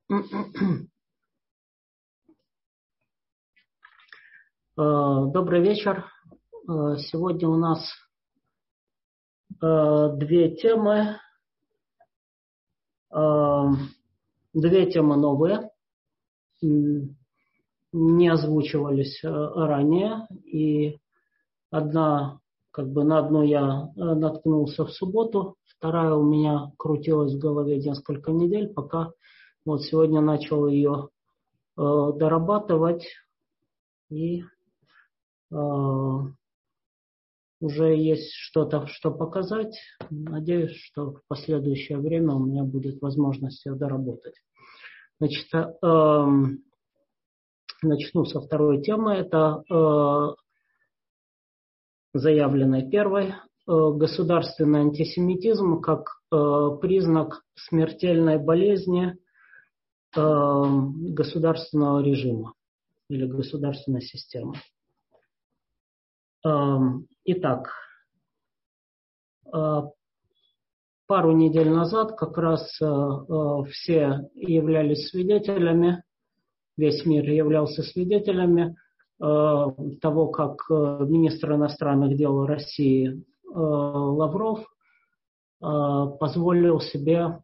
Добрый вечер. Сегодня у нас две темы. Две темы новые, не озвучивались ранее. И на одну я наткнулся в субботу, вторая у меня крутилась в голове несколько недель, пока вот сегодня начал ее дорабатывать. И уже есть что-то, что показать. Надеюсь, что в последующее время у меня будет возможность ее доработать. Значит, начну со второй темы. Это заявленной первой. Государственный антисемитизм как признак смертельной болезни государственного режима или государственной системы. Итак, пару недель назад как раз все являлись свидетелями, весь мир являлся свидетелями того, как министр иностранных дел России Лавров позволил себе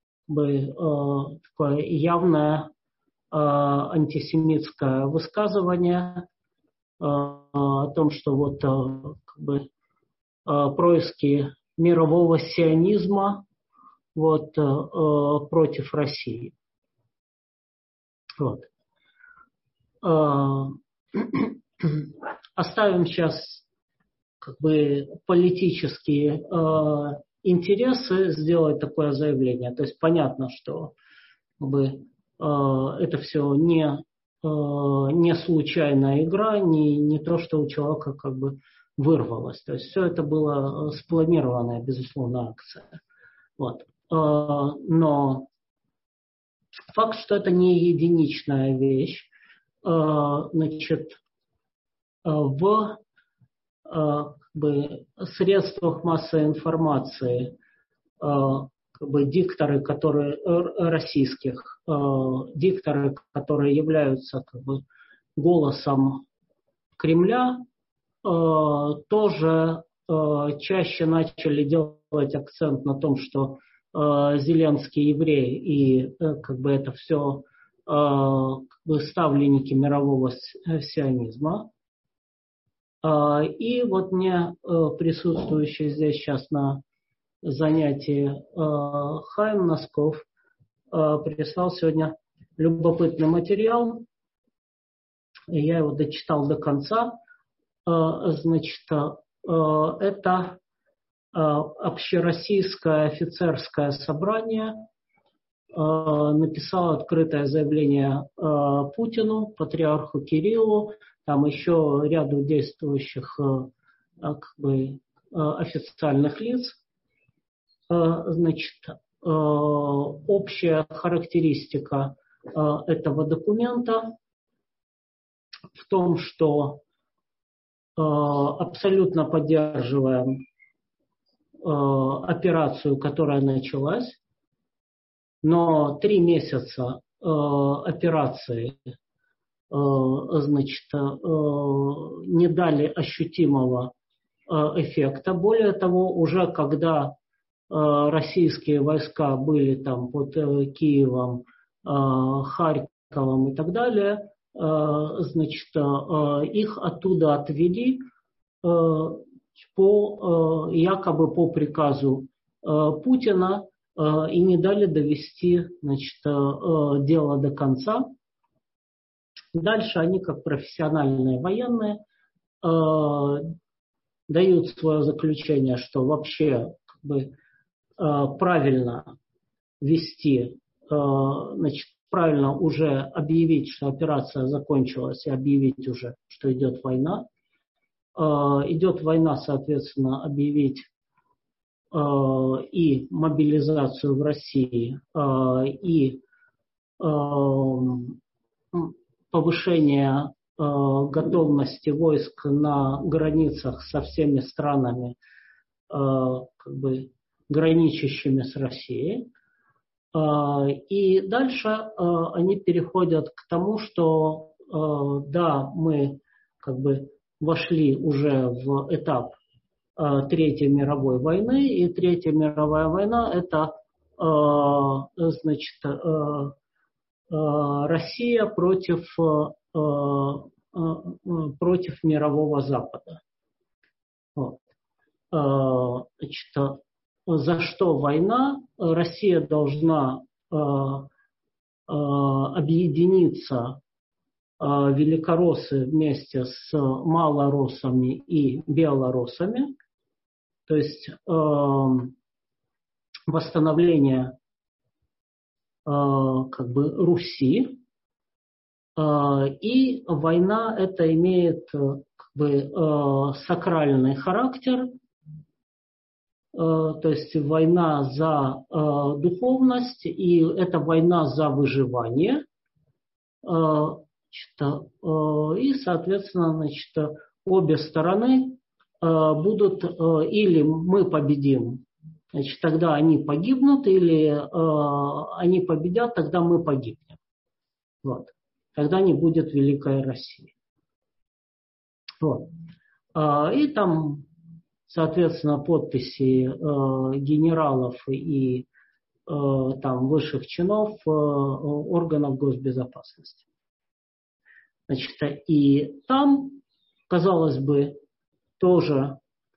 такое явное антисемитское высказывание о том, что происки мирового сионизма против России. Оставим сейчас политические интересы, сделать такое заявление. То есть понятно, что это все не случайная игра, не то, что у человека вырвалось. То есть все это было спланированная, безусловно, акция. Но факт, что это не единичная вещь, в средствах массовой информации дикторы, российских дикторы, которые являются голосом Кремля, тоже чаще начали делать акцент на том, что Зеленский еврей, и это все ставленники мирового сионизма. И мне присутствующий здесь сейчас на занятии Хаим Носков прислал сегодня любопытный материал. Я его дочитал до конца. Это общероссийское офицерское собрание написало открытое заявление Путину, патриарху Кириллу, там еще ряду действующих официальных лиц. Общая характеристика этого документа в том, что абсолютно поддерживаем операцию, которая началась, но 3 месяца операции не дали ощутимого эффекта. Более того, уже когда российские войска были там под Киевом, Харьковом и так далее, их оттуда отвели якобы по приказу Путина и не дали довести дело до конца. Дальше они, как профессиональные военные, дают свое заключение, что вообще правильно вести, правильно уже объявить, что операция закончилась, и объявить уже, что идет война. Идет война, соответственно, объявить и мобилизацию в России, и повышение готовности войск на границах со всеми странами, граничащими с Россией. И дальше они переходят к тому, что да, мы как бы вошли уже в этап Третьей мировой войны, и Третья мировая война – это, значит, Россия против мирового Запада. Вот. Значит, за что война? Россия должна объединиться, великороссы вместе с малороссами и белороссами, то есть восстановление как бы Руси, и война это имеет как бы сакральный характер, то есть война за духовность, и это война за выживание, и, соответственно, значит, обе стороны будут или мы победим, значит, тогда они погибнут, или они победят, тогда мы погибнем. Вот. Тогда не будет Великой России. Вот. И там, соответственно, подписи генералов и там высших чинов органов госбезопасности. Значит, и там, казалось бы, тоже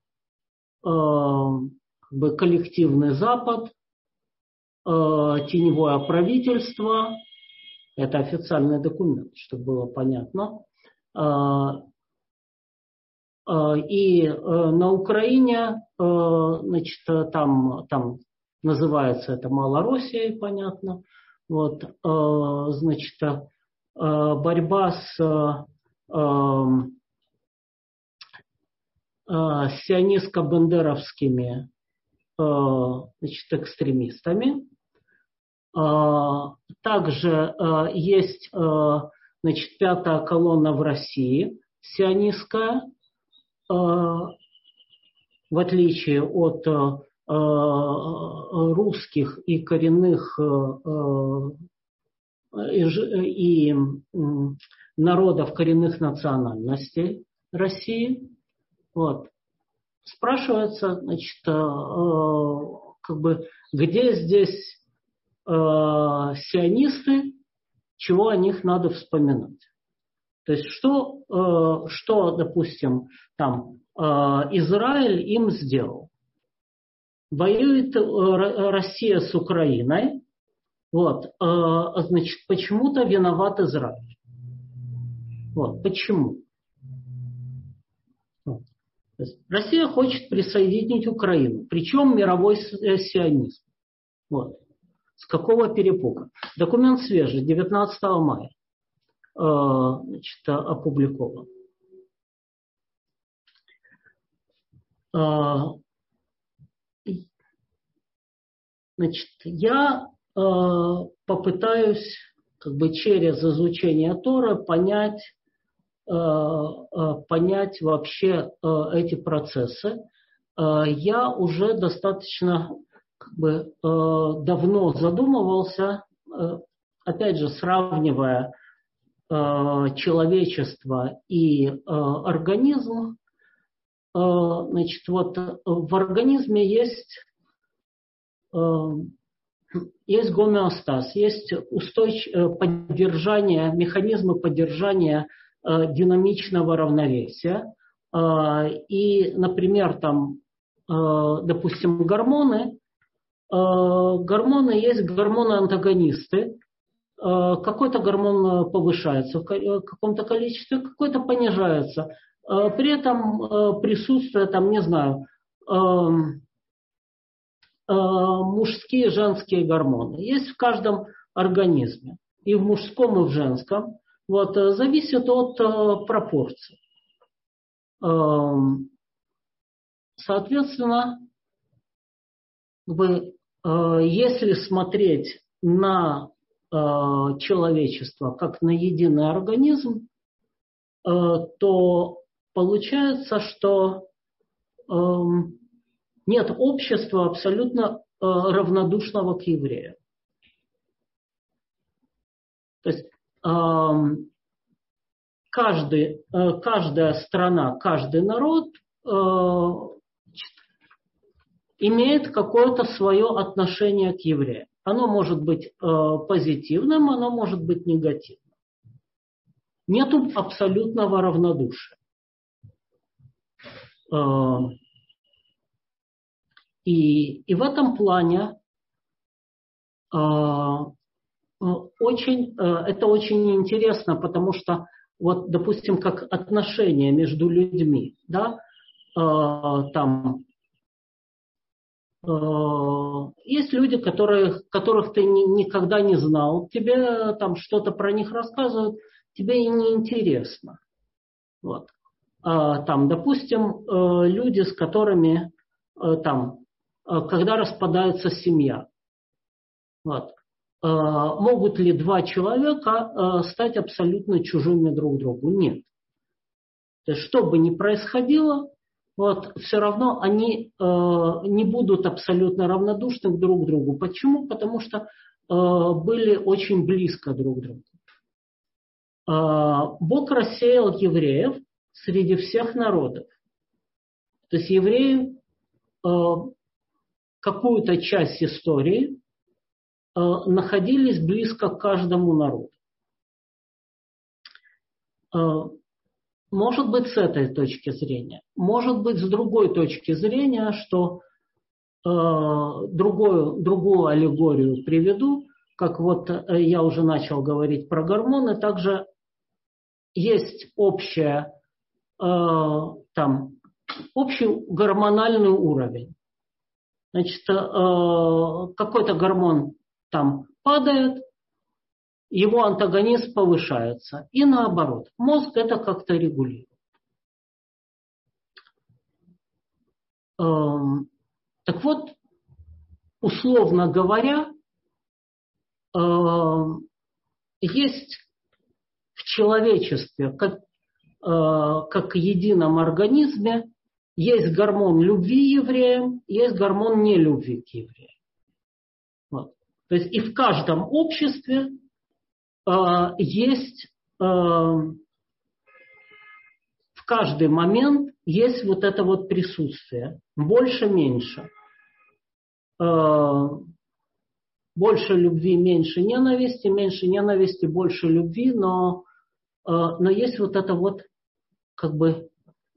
как бы коллективный Запад, теневое правительство, это официальный документ, чтобы было понятно. И на Украине, значит, там называется это Малороссией, понятно. Вот, значит, борьба с сионистско-бандеровскими, значит, экстремистами. Также есть, значит, пятая колонна в России, сионистская, в отличие от русских и коренных и народов коренных национальностей России. Вот. Спрашивается, значит, как бы, где здесь сионисты, чего о них надо вспоминать. То есть, что допустим, там Израиль им сделал? Воюет Россия с Украиной, вот, значит, почему-то виноват Израиль. Вот, почему? Вот. То есть, Россия хочет присоединить Украину, причем мировой сионизм. Вот. С какого перепуга? Документ свежий, 19 мая. Значит, опубликован. Значит, я попытаюсь как бы через изучение Торы понять вообще эти процессы. Я уже достаточно как бы давно задумывался, опять же, сравнивая человечество и организм. Значит, вот в организме есть гомеостаз, есть поддержание, механизмы поддержания динамичного равновесия. И, например, там, допустим, гормоны есть гормоны-антагонисты. Какой-то гормон повышается в каком-то количестве, какой-то понижается. При этом присутствие, там, не знаю, мужские и женские гормоны. Есть в каждом организме. И в мужском, и в женском. Вот, зависит от пропорций. Соответственно, если смотреть на человечество как на единый организм, то получается, что нет общества абсолютно равнодушного к евреям. То есть каждая страна, каждый народ имеет какое-то свое отношение к евреям. Оно может быть позитивным, оно может быть негативным. Нету абсолютного равнодушия. И в этом плане это очень интересно, потому что, вот, допустим, как отношения между людьми, да, там есть люди, которых ты никогда не знал, тебе там что-то про них рассказывают, тебе и не интересно. Вот. Там, допустим, люди, с которыми там, когда распадается семья, вот, могут ли два человека стать абсолютно чужими друг другу? Нет. То есть, что бы ни происходило, вот, все равно они не будут абсолютно равнодушны друг к другу. Почему? Потому что были очень близко друг к другу. Бог рассеял евреев среди всех народов. То есть евреи какую-то часть истории находились близко к каждому народу. Может быть, с этой точки зрения. Может быть, с другой точки зрения, что другую аллегорию приведу, как вот я уже начал говорить про гормоны, также есть общий гормональный уровень. Значит, какой-то гормон там падает, его антагонист повышается. И наоборот. Мозг это как-то регулирует. Так вот, условно говоря, есть в человечестве, как едином организме, есть гормон любви евреям, есть гормон нелюбви к евреям. Вот. То есть и в каждом обществе есть в каждый момент есть вот это вот присутствие. Больше-меньше. Больше любви, меньше ненависти, больше любви, но есть вот это вот как бы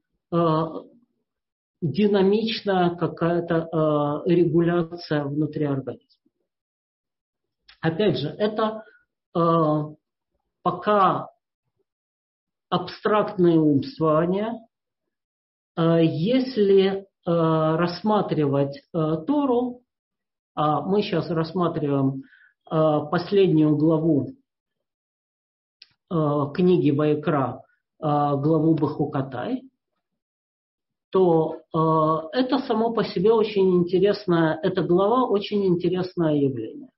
динамичная какая-то регуляция внутри организма. Опять же, это пока абстрактные умствования. Если рассматривать Тору, мы сейчас рассматриваем последнюю главу книги Ваикра, главу Бехукатай, то это само по себе очень интересное, эта глава очень интересное явление.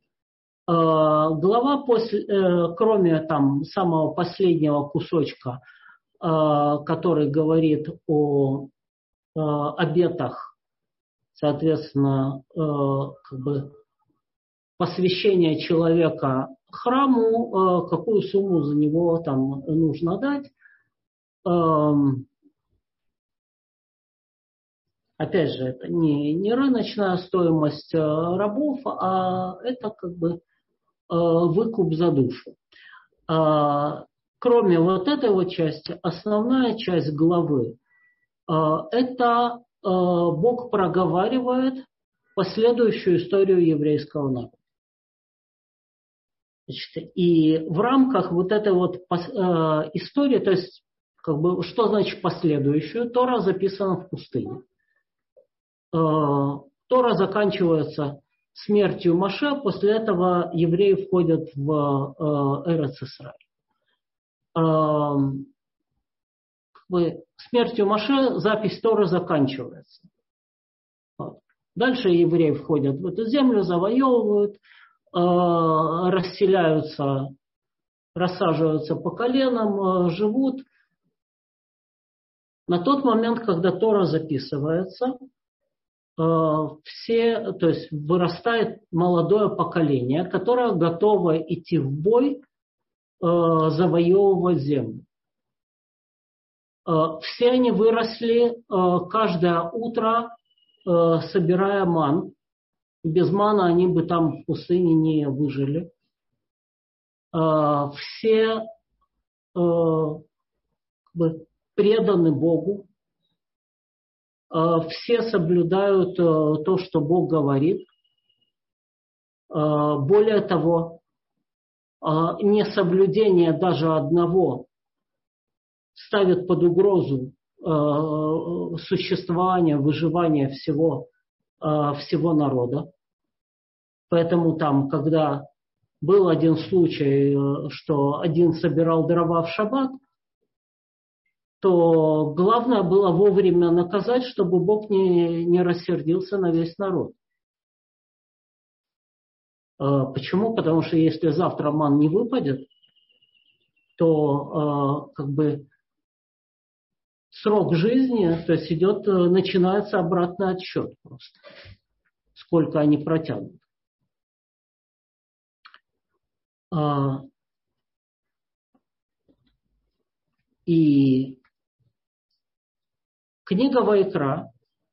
Глава, кроме там самого последнего кусочка, который говорит о обетах, соответственно, как бы посвящение человека храму, какую сумму за него там нужно дать. Опять же, это не рыночная стоимость рабов, а это как бы выкуп за душу. Кроме вот этой вот части, основная часть главы, это Бог проговаривает последующую историю еврейского народа. Значит, и в рамках вот этой вот истории, то есть, как бы, что значит последующую? Тора записана в пустыне. Тора заканчивается смертью Моше, после этого евреи входят в Эрец Исраэль. Смертью Моше запись Торы заканчивается. Дальше евреи входят в эту землю, завоевывают, расселяются, рассаживаются по коленам, живут. На тот момент, когда Тора записывается, то есть вырастает молодое поколение, которое готово идти в бой завоевывать землю. Все они выросли каждое утро, собирая ман. Без мана они бы там в пустыне не выжили. Все преданы Богу. Все соблюдают то, что Бог говорит. Более того, несоблюдение даже одного ставит под угрозу существование, выживание всего народа. Поэтому там, когда был один случай, что один собирал дрова в шаббат, то главное было вовремя наказать, чтобы Бог не рассердился на весь народ. Почему? Потому что если завтра ман не выпадет, то срок жизни, то есть начинается обратный отсчет просто. Сколько они протянут. И книга Ваикра,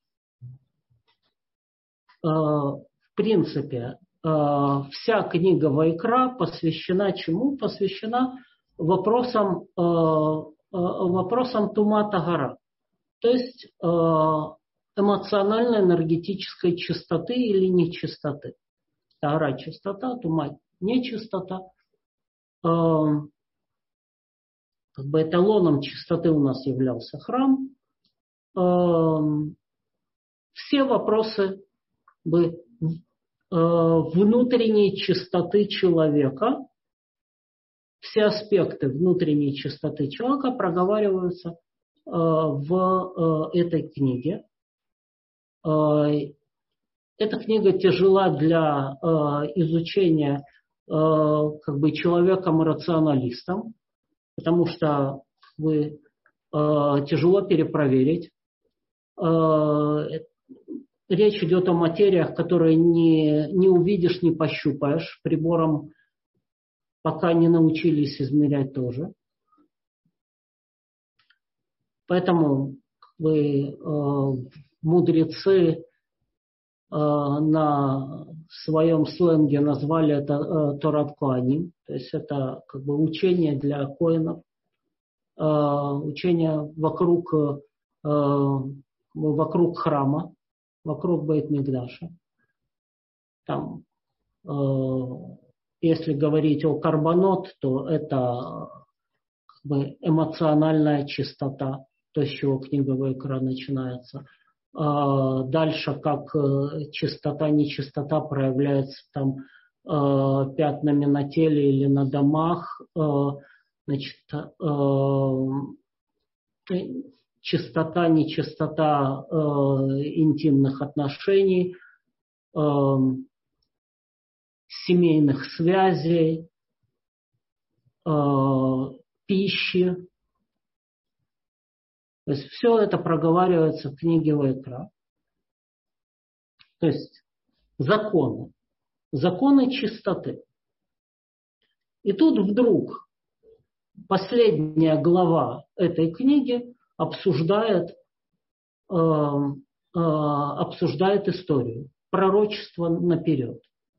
в принципе, вся книга Ваикра посвящена чему? Посвящена вопросам тума тагара, то есть эмоционально-энергетической чистоты или нечистоты. Тагара – чистота, тума – нечистота. Эталоном чистоты у нас являлся храм. Все вопросы внутренней чистоты человека, все аспекты внутренней чистоты человека проговариваются в этой книге. Эта книга тяжела для изучения человеком-рационалистом, потому что тяжело перепроверить. Речь идет о материях, которые не увидишь, не пощупаешь. Прибором пока не научились измерять тоже. Поэтому мудрецы на своем сленге назвали это Торат Коаним. То есть это учение для коэнов, учение вокруг храма, вокруг Бейт-Микдаша. Там, если говорить о карбонот, то это эмоциональная чистота, то, с чего книга Ваикра начинается. Дальше, как чистота, нечистота проявляется там пятнами на теле или на домах, чистота, нечистота интимных отношений, семейных связей, пищи. То есть все это проговаривается в книге Ваикра. То есть законы чистоты. И тут вдруг последняя глава этой книги обсуждает историю, пророчество наперед.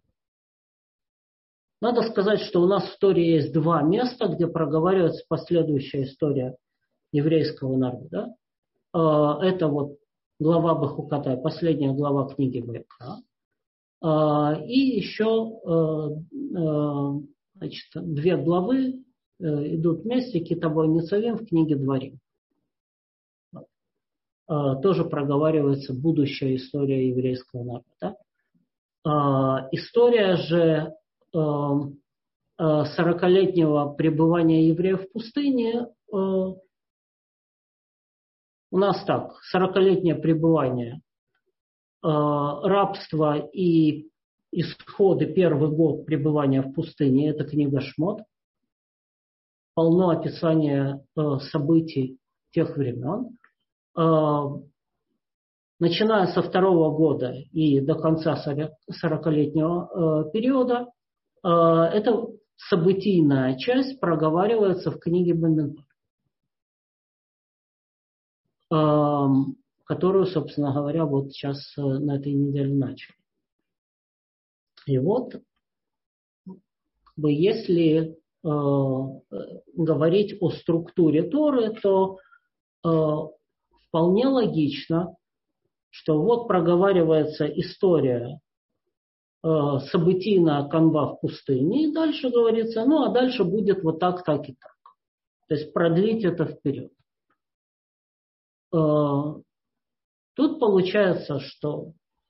Надо сказать, что у нас в Торе есть два места, где проговаривается последующая история еврейского народа. Это глава Бахукатай, последняя глава книги Ваикра. И еще две главы идут вместе, Китабой Ницавим в книге Дворим. Тоже проговаривается будущая история еврейского народа. История же 40-летнего пребывания евреев в пустыне у нас так. 40-летнее пребывание, рабство и исходы, первый год пребывания в пустыне – это книга Шмот. Полно описания событий тех времен. Начиная со второго года и до конца 40-летнего периода, это событийная часть проговаривается в книге Бамидбар, которую, собственно говоря, вот сейчас на этой неделе начали. И вот, если говорить о структуре Торы, то вполне логично, что вот проговаривается история событийная канва в пустыне, и дальше говорится, а дальше будет вот так, так и так. То есть продлить это вперед. Тут получается, что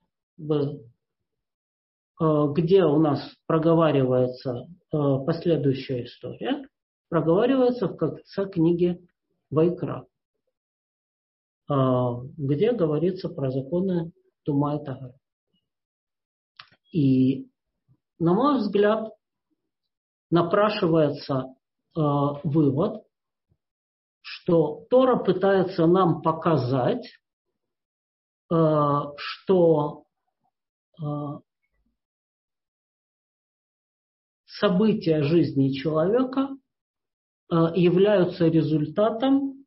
где у нас проговаривается последующая история, проговаривается в конце книги Вайкра, где говорится про законы Тума и Тагара. И, на мой взгляд, напрашивается вывод, что Тора пытается нам показать, что события жизни человека являются результатом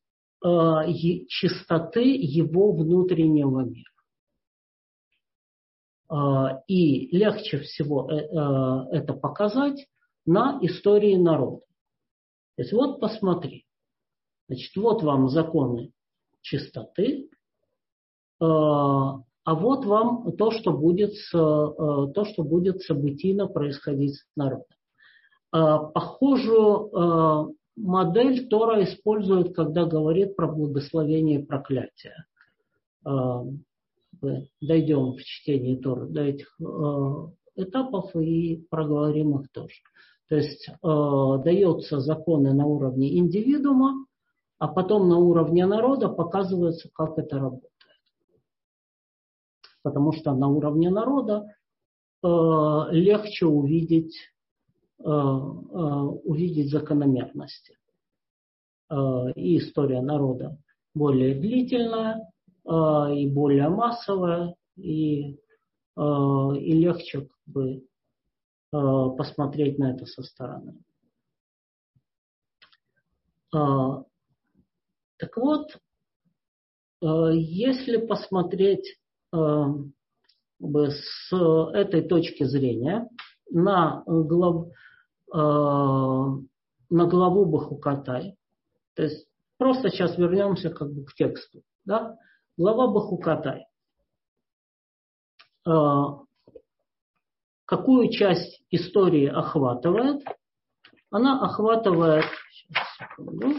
чистоты его внутреннего мира. И легче всего это показать на истории народа. То есть вот посмотри. Значит, вот вам законы чистоты, а вот вам то, что будет событийно происходить с народом. Похожую модель Тора использует, когда говорит про благословение и проклятие. Дойдем в чтении Торы до этих этапов и проговорим их тоже. То есть даются законы на уровне индивидуума, а потом на уровне народа показывается, как это работает. Потому что на уровне народа легче увидеть закономерности. И история народа более длительная, и более массовая, и легче посмотреть на это со стороны. Так вот, если посмотреть с этой точки зрения на главу Бахукатай, то есть просто сейчас вернемся к тексту, да? Глава Бахукатай. Какую часть истории охватывает? Она охватывает, сейчас, секунду,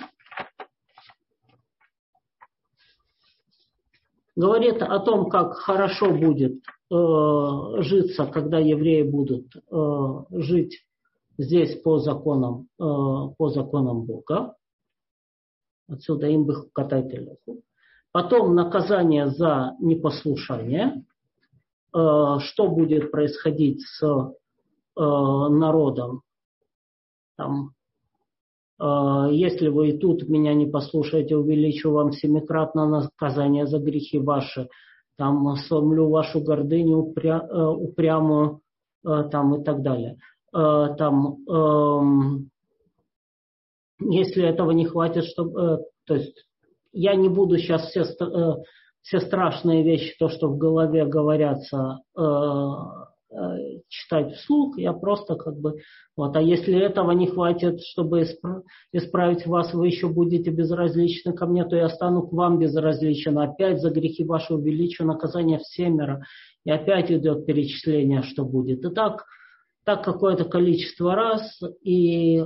говорит о том, как хорошо будет житься, когда евреи будут жить здесь по законам Бога. Отсюда им Бахукатай телеху. Потом наказание за непослушание. Что будет происходить с народом. Там, если вы и тут меня не послушаете, увеличу вам 7-кратно наказание за грехи ваши. Там, сломлю вашу гордыню упрямую, там, и так далее. Там, если этого не хватит, чтобы... то есть я не буду сейчас все страшные вещи, то, что в голове говорятся, читать вслух, я просто а если этого не хватит, чтобы исправить вас, вы еще будете безразличны ко мне, то я стану к вам безразличен. Опять за грехи ваши увеличу наказание в 7, и опять идет перечисление, что будет. И так какое-то количество раз, и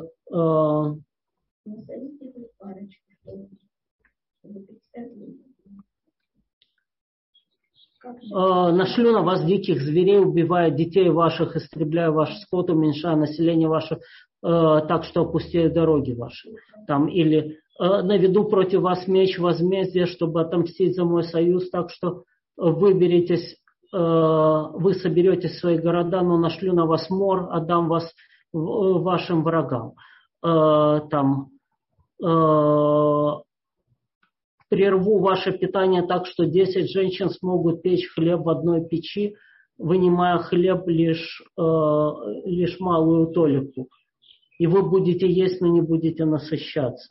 нашлю на вас диких зверей, убивая детей ваших, истребляя ваш скот, уменьшая население ваше, так что опустеют дороги ваши. Там, или наведу против вас меч возмездия, чтобы отомстить за мой союз, так что вы соберетесь в свои города, но нашлю на вас мор, отдам вас вашим врагам. Прерву ваше питание так, что 10 женщин смогут печь хлеб в одной печи, вынимая хлеб лишь малую толику. и вы будете есть, но не будете насыщаться.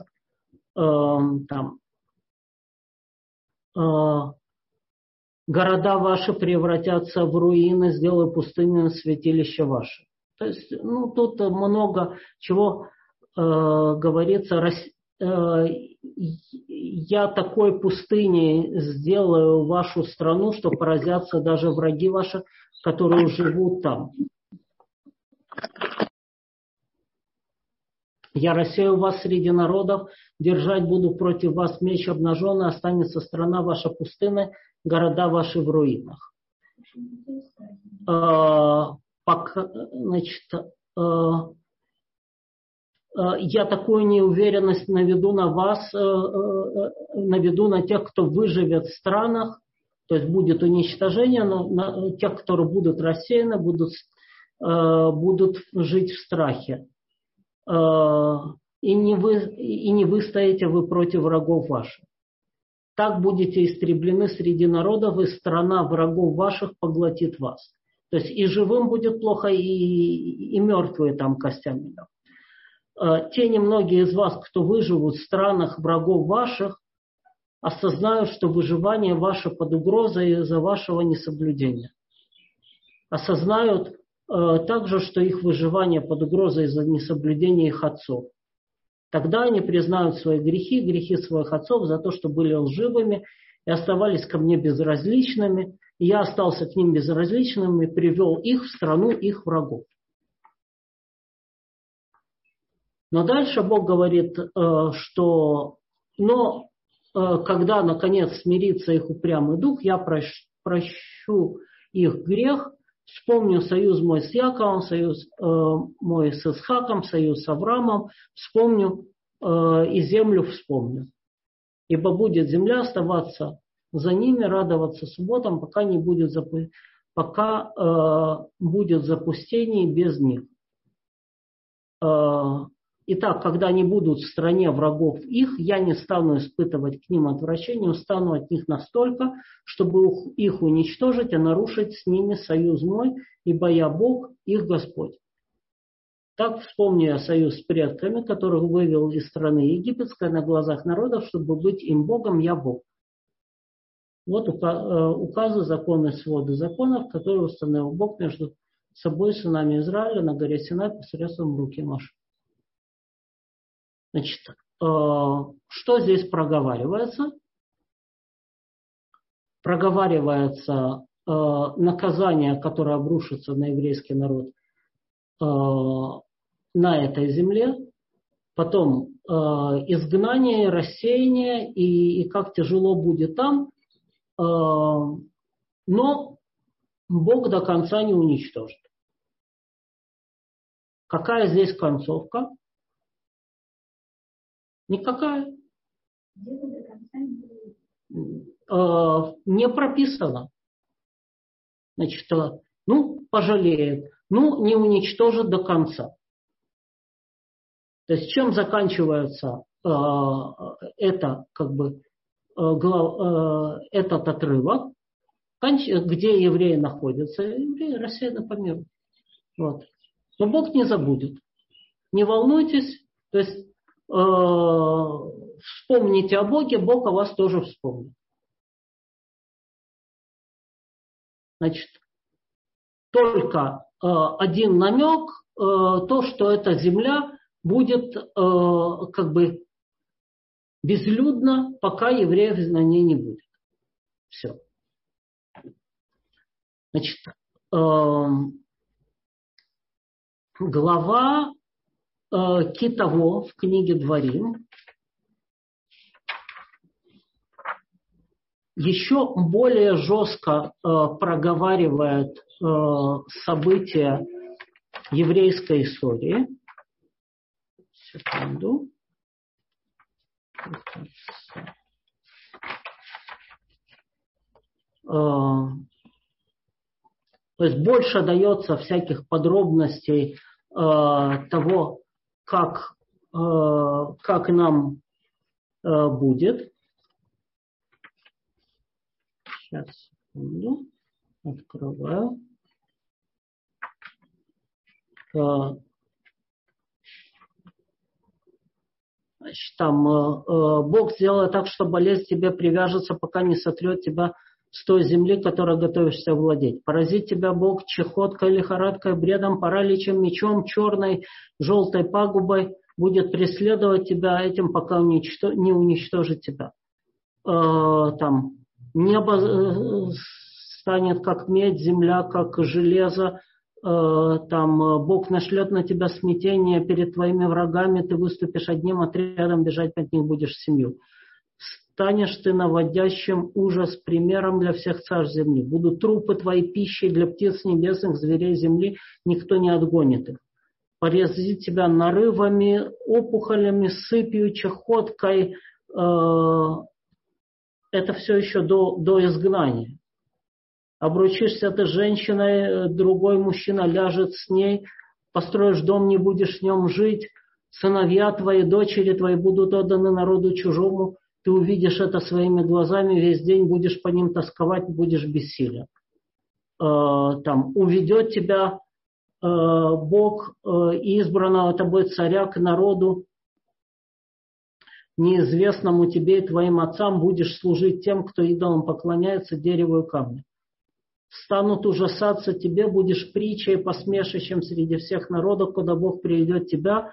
Города ваши превратятся в руины, сделаю пустыню святилище ваше. То есть, тут много чего говорится. Я такой пустыней сделаю вашу страну, что поразятся даже враги ваши, которые живут там. Я рассею вас среди народов, держать буду против вас меч обнаженный, останется страна ваша пустынной, города ваши в руинах. Я такую неуверенность наведу на вас, наведу на тех, кто выживет в странах, то есть будет уничтожение, но на тех, которые будут рассеяны, будут жить в страхе. И не выстоите вы против врагов ваших. Так будете истреблены среди народов, и страна врагов ваших поглотит вас. То есть и живым будет плохо, и мертвые там костями. Те немногие из вас, кто выживут в странах врагов ваших, осознают, что выживание ваше под угрозой из-за вашего несоблюдения. Осознают также, что их выживание под угрозой из-за несоблюдения их отцов. Тогда они признают свои грехи, грехи своих отцов за то, что были лживыми и оставались ко мне безразличными. И я остался к ним безразличным и привел их в страну их врагов. Но дальше Бог говорит, что когда наконец смирится их упрямый дух, я прощу их грех, вспомню союз мой с Яковом, союз мой с Исхаком, союз с Авраамом, вспомню и землю вспомню. Ибо будет земля оставаться за ними, радоваться субботам, пока будет запустение без них. Итак, когда они будут в стране врагов их, я не стану испытывать к ним отвращение, устану от них настолько, чтобы их уничтожить и нарушить с ними союз мой, ибо я Бог, их Господь. Так вспомню я союз с предками, которых вывел из страны египетской на глазах народов, чтобы быть им Богом, я Бог. Вот указы, законы, своды законов, которые установил Бог между собой и сынами Израиля на горе Синай посредством руки Моше. Значит, что здесь проговаривается? Проговаривается наказание, которое обрушится на еврейский народ на этой земле, потом изгнание, рассеяние и как тяжело будет там, но Бог до конца не уничтожит. Какая здесь концовка? Никакая. Не прописано. Значит, пожалеет, не уничтожит до конца. То есть чем заканчивается этот отрывок, где евреи находятся? Евреи рассеяны по миру. Вот. Но Бог не забудет. Не волнуйтесь, то есть вспомните о Боге, Бог о вас тоже вспомнит. Значит, только один намек, то, что эта земля будет безлюдна, пока евреев на ней не будет. Все. Значит, глава Китово в книге Дворим еще более жестко проговаривает события еврейской истории. Секунду. То есть больше дается всяких подробностей того, как нам будет. Сейчас, секунду. Открываю. Значит, там Бог сделает так, что болезнь тебе привяжется, пока не сотрет тебя с той земли, которой готовишься владеть. Поразит тебя Бог чехоткой, лихорадкой, бредом, параличем, мечом, черной, желтой пагубой, будет преследовать тебя этим, пока не уничтожит тебя. Там небо станет как медь, земля как железо. Там Бог нашлет на тебя смятение перед твоими врагами, ты выступишь одним отрядом, бежать от них будешь семью. Станешь ты наводящим ужас примером для всех царств земли. Будут трупы твои пищей для птиц небесных, зверей земли, никто не отгонит их. Поразит тебя нарывами, опухолями, сыпью, чахоткой. Это все еще до изгнания. Обручишься ты женщиной, другой мужчина ляжет с ней, построишь дом, не будешь в нем жить, сыновья твои, дочери твои будут отданы народу чужому, ты увидишь это своими глазами, весь день будешь по ним тосковать, будешь бессилен. Там уведет тебя Бог избранного тобой царя к народу, неизвестному тебе и твоим отцам, будешь служить тем, кто идолам поклоняется, дереву и камню. Станут ужасаться тебе, будешь притчей и посмешищем среди всех народов, куда Бог приведет тебя.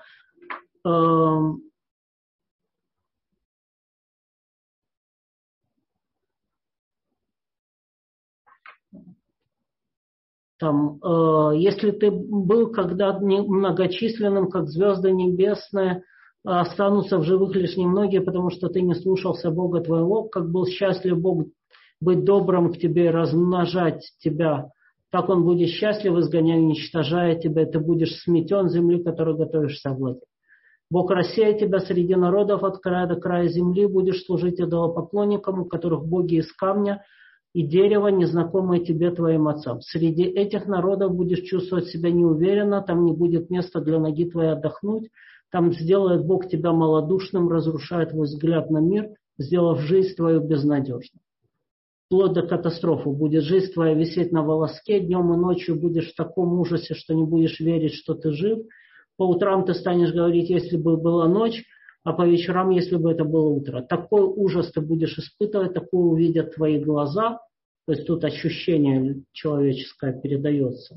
Там, если ты был когда многочисленным, как звезды небесные, останутся в живых лишь немногие, потому что ты не слушался Бога твоего, как был счастлив Бог быть добрым к тебе, размножать тебя, так Он будет счастлив, изгоняя, уничтожая тебя, ты будешь сметен земли, которую готовишься владеть. Бог рассеет тебя среди народов от края до края земли, будешь служить идолопоклонникам, у которых боги из камня и дерева, незнакомые тебе твоим отцам. Среди этих народов будешь чувствовать себя неуверенно, там не будет места для ноги твоей отдохнуть, там сделает Бог тебя малодушным, разрушает твой взгляд на мир, сделав жизнь твою безнадежной. Вплоть до катастрофы будет жизнь твоя висеть на волоске, днем и ночью будешь в таком ужасе, что не будешь верить, что ты жив. По утрам ты станешь говорить, если бы была ночь, а по вечерам, если бы это было утро. Такой ужас ты будешь испытывать, такое увидят твои глаза. То есть тут ощущение человеческое передается.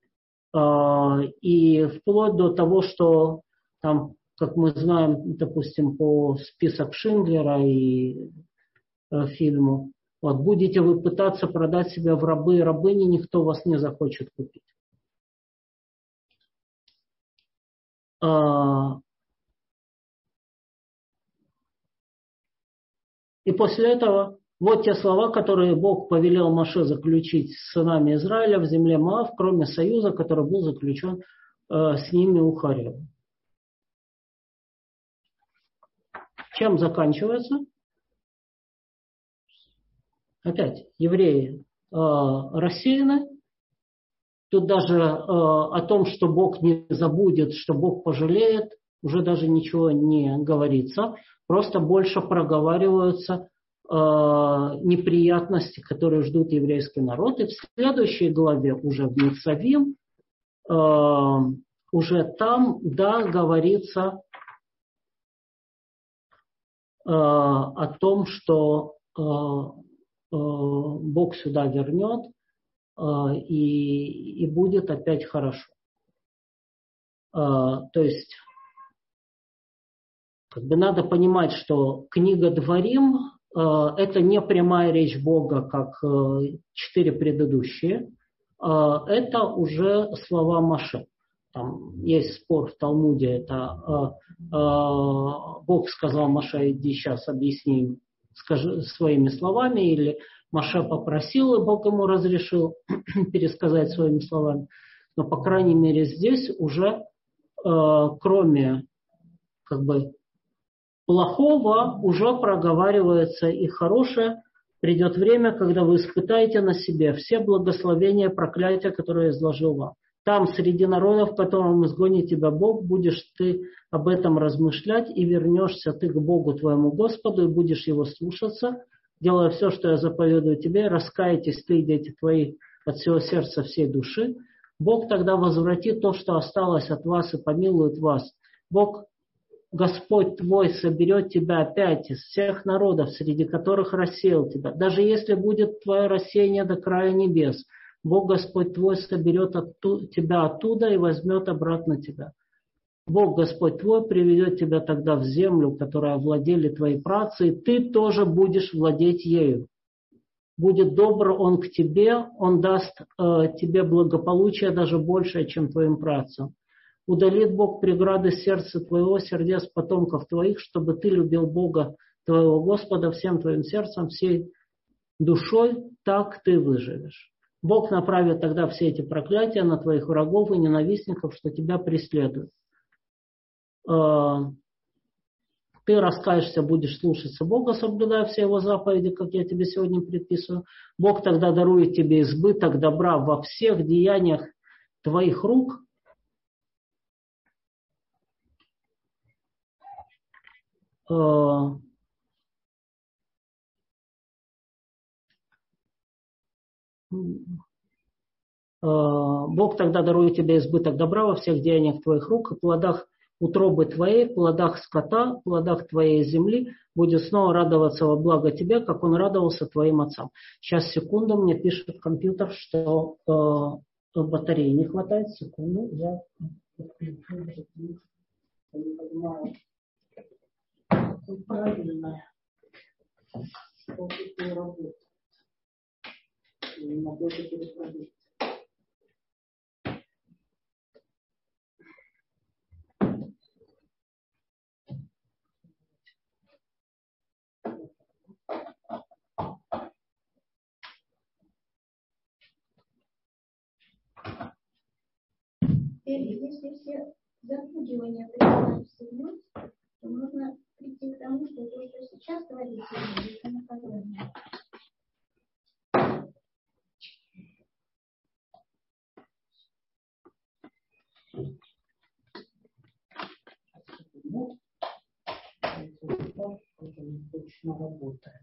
И вплоть до того, что там, как мы знаем, допустим, по список Шиндлера и фильму, вот, будете вы пытаться продать себя в рабы и рабыни, никто вас не захочет купить. И после этого вот те слова, которые Бог повелел Моше заключить с сынами Израиля в земле Моав, кроме союза, который был заключен с ними у Хорева. Чем заканчивается? Опять, евреи рассеяны. Тут даже о том, что Бог не забудет, что Бог пожалеет, уже даже ничего не говорится. Просто больше проговариваются неприятности, которые ждут еврейский народ. И в следующей главе, уже в Ницавим, уже там, да, говорится о том, что Бог сюда вернет, и будет опять хорошо. То есть, как бы надо понимать, что книга Дворим это не прямая речь Бога, как 4 предыдущие. Это уже слова Моше. Там есть спор в Талмуде, это Бог сказал Моше, иди сейчас объясни, скажи своими словами, или Моше попросил, и Бог ему разрешил пересказать своими словами. Но, по крайней мере, здесь уже, кроме как бы плохого, уже проговаривается и хорошее. Придет время, когда вы испытаете на себе все благословения, проклятия, которые я изложил вам. Там, среди народов, в котором изгонит тебя Бог, будешь ты об этом размышлять, и вернешься ты к Богу твоему Господу, и будешь его слушаться, делая все, что я заповедую тебе, раскаетесь ты и дети твои от всего сердца, всей души. Бог тогда возвратит то, что осталось от вас, и помилует вас. Бог Господь твой соберет тебя опять из всех народов, среди которых рассеял тебя, даже если будет твое рассеяние до края небес, Бог Господь твой соберет тебя оттуда и возьмет обратно тебя. Бог Господь твой приведет тебя тогда в землю, которой овладели твои праотцы, и ты тоже будешь владеть ею. Будет добр Он к тебе, Он даст тебе благополучие даже большее, чем твоим праотцам. Удалит Бог преграды сердца твоего, сердец потомков твоих, чтобы ты любил Бога твоего Господа всем твоим сердцем, всей душой, так ты выживешь. Бог направит тогда все эти проклятия на твоих врагов и ненавистников, что тебя преследуют. Ты раскаешься, будешь слушаться Бога, соблюдая все Его заповеди, как я тебе сегодня предписываю. Бог тогда дарует тебе избыток добра во всех деяниях твоих рук. Бог тогда дарует тебе избыток добра во всех деяниях твоих рук, и плодах утробы твоей, плодах скота, плодах твоей земли будет снова радоваться во благо тебе, как он радовался твоим отцам. Сейчас, секунду, мне пишет компьютер, что батареи не хватает. Секунду, я не понимаю. Правильно. Что тут не работает? Не могу это перепроверить. Если все запугивания принимаются вновь, то можно прийти к тому, что то, что сейчас творится, это наказание. Точно работает.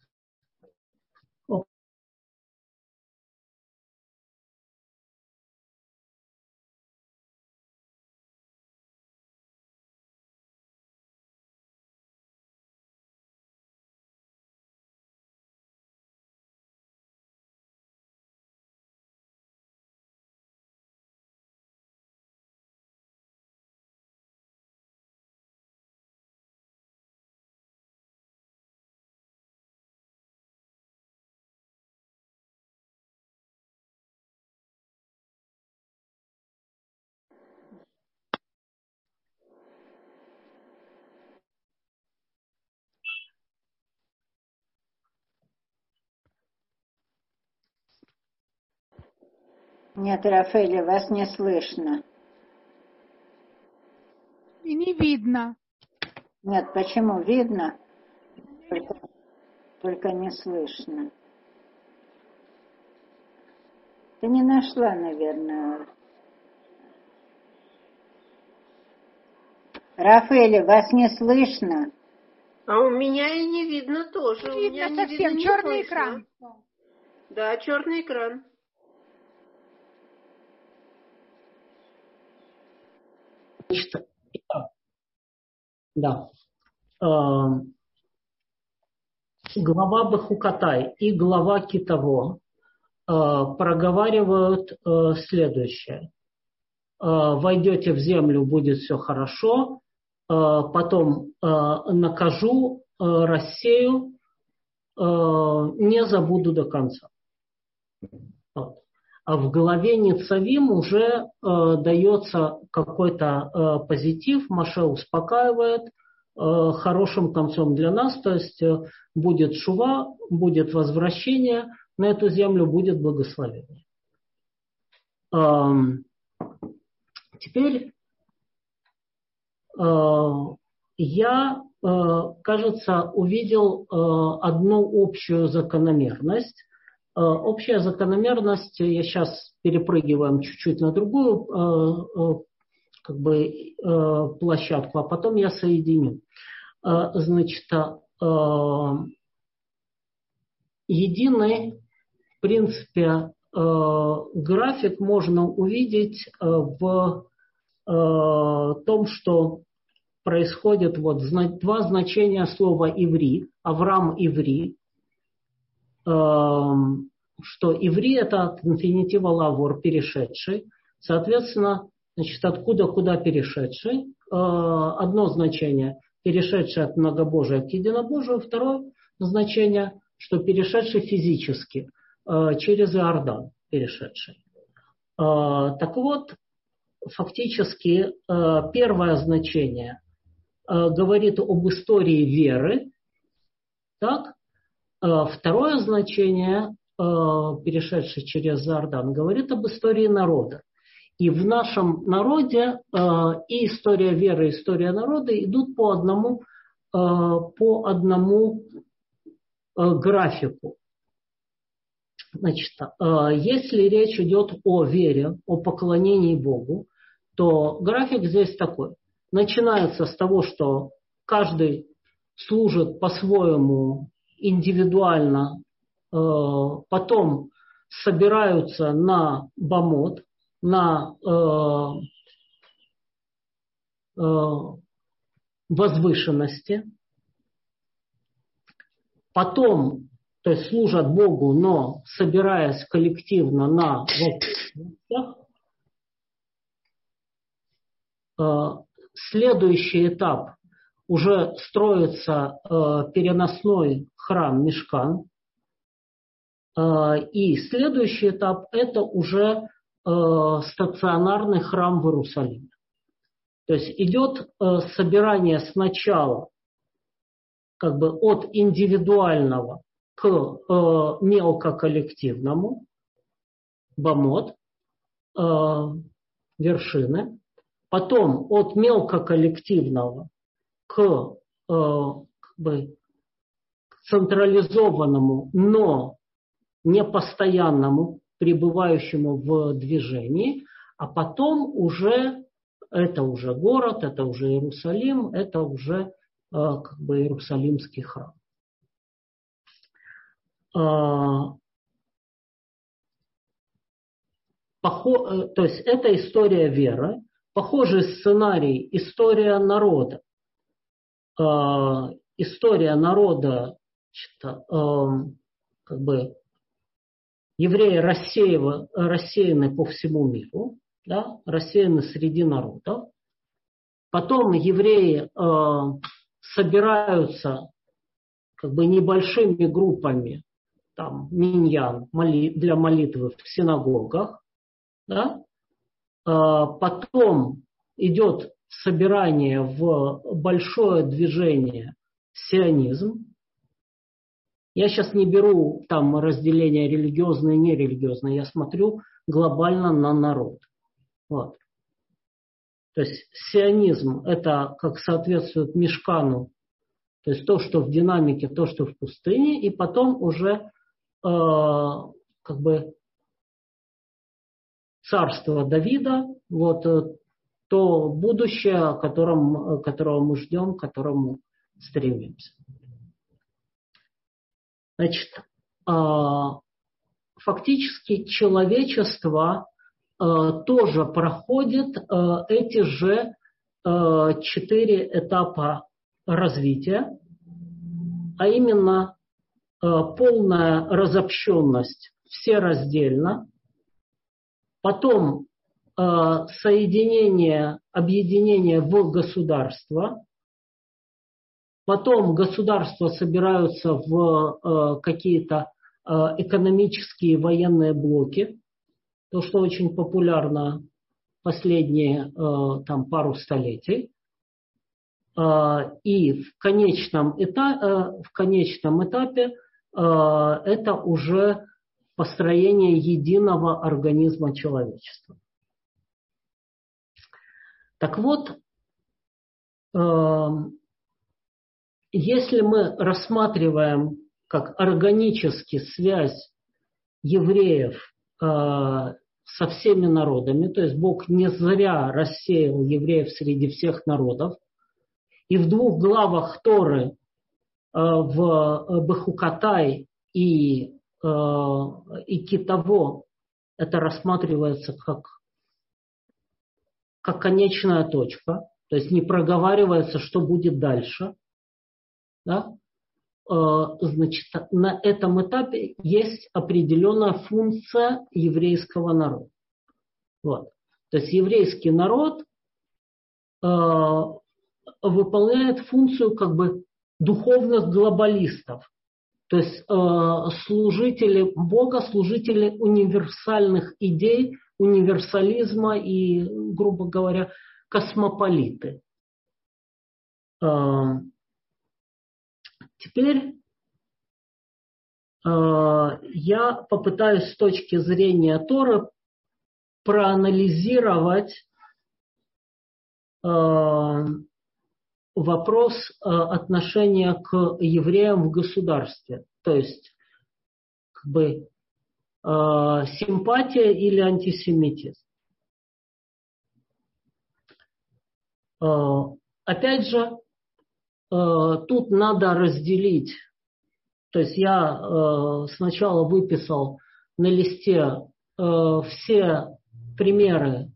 Нет, Рафаэль, вас не слышно. И не видно. Нет, почему? Видно, только не слышно. Ты не нашла, наверное. Рафаэль, вас не слышно. А у меня и не видно тоже. Не у меня видно не совсем, видно, черный слышно. экран. Да, черный экран. Да. Глава Бехукатай и глава Китово проговаривают следующее. Войдете в землю, будет все хорошо, потом накажу, рассею, не забуду до конца. Вот. А в главе Ницавим уже дается какой-то позитив, Моше успокаивает хорошим концом для нас, то есть будет шува, будет возвращение на эту землю, будет благословение. Теперь я, кажется, увидел одну общую закономерность. Общая закономерность, я сейчас перепрыгиваем чуть-чуть на другую площадку, а потом я соединю. Значит, единый, в принципе, график можно увидеть в том, что происходит вот два значения слова иври, Авраам иври, что иври это от инфинитива лавор, перешедший. Соответственно, значит, откуда куда перешедший. Одно значение перешедший от многобожия к единобожию, второе значение, что перешедший физически через Иордан перешедший. Так вот, фактически первое значение говорит об истории веры, так? Второе значение, перешедшее через Иордан, говорит об истории народа. И в нашем народе и история веры, и история народа идут по одному графику. Значит, если речь идет о вере, о поклонении Богу, то график здесь такой. Начинается с того, что каждый служит по-своему индивидуально, потом собираются на бамот, на возвышенности, потом, то есть служат Богу, но собираясь коллективно на возвышенностях. Следующий этап уже строится переносной храм Мишкан. И следующий этап это уже стационарный храм в Иерусалиме. То есть идет собирание сначала как бы от индивидуального к мелкоколлективному, бамот, вершины, потом от мелкоколлективного к централизованному, но непостоянному, пребывающему в движении, а потом уже это уже город, это уже Иерусалим, это уже как бы Иерусалимский храм. То есть это история веры, похожий сценарий история народа. История народа, как бы евреи рассеяны по всему миру, да, рассеяны среди народов. Потом евреи собираются как бы небольшими группами, там, миньян, для молитвы в синагогах. Да? Потом идет собирание в большое движение сионизм. Я сейчас не беру там разделение религиозное и нерелигиозное, я смотрю глобально на народ. Вот. То есть сионизм это как соответствует Мишкану, то есть то, что в динамике, то, что в пустыне, и потом уже как бы царство Давида, вот то будущее, которого мы ждем, к которому стремимся. Значит, фактически человечество тоже проходит эти же 4 этапа развития, а именно полная разобщенность всераздельно, потом соединение, объединение в государство, потом государства собираются в какие-то экономические военные блоки, то, что очень популярно последние там, пару столетий. И в конечном этапе это уже построение единого организма человечества. Так вот, если мы рассматриваем как органически связь евреев со всеми народами, то есть Бог не зря рассеял евреев среди всех народов, и в 2 главах Торы, в Бехукатай и Китаво, это рассматривается как конечная точка. то есть не проговаривается, что будет дальше, да, значит, на этом этапе есть определенная функция еврейского народа. Вот. То есть еврейский народ выполняет функцию как бы духовных глобалистов, то есть служители Бога, служители универсальных идей, универсализма и, грубо говоря, космополиты. Теперь я попытаюсь с точки зрения Торы проанализировать вопрос отношения к евреям в государстве. То есть, как бы, симпатия или антисемитизм. Опять же, тут надо разделить. То есть я сначала выписал на листе все примеры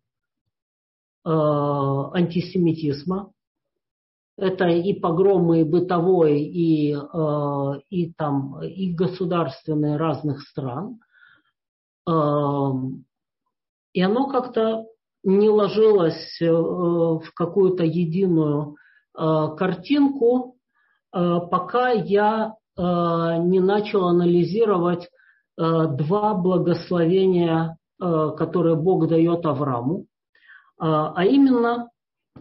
антисемитизма. Это и погромы, и бытовой, и государственные разных стран. И оно как-то не ложилось в какую-то единую картинку, пока я не начал анализировать два благословения, которые Бог дает Аврааму. А именно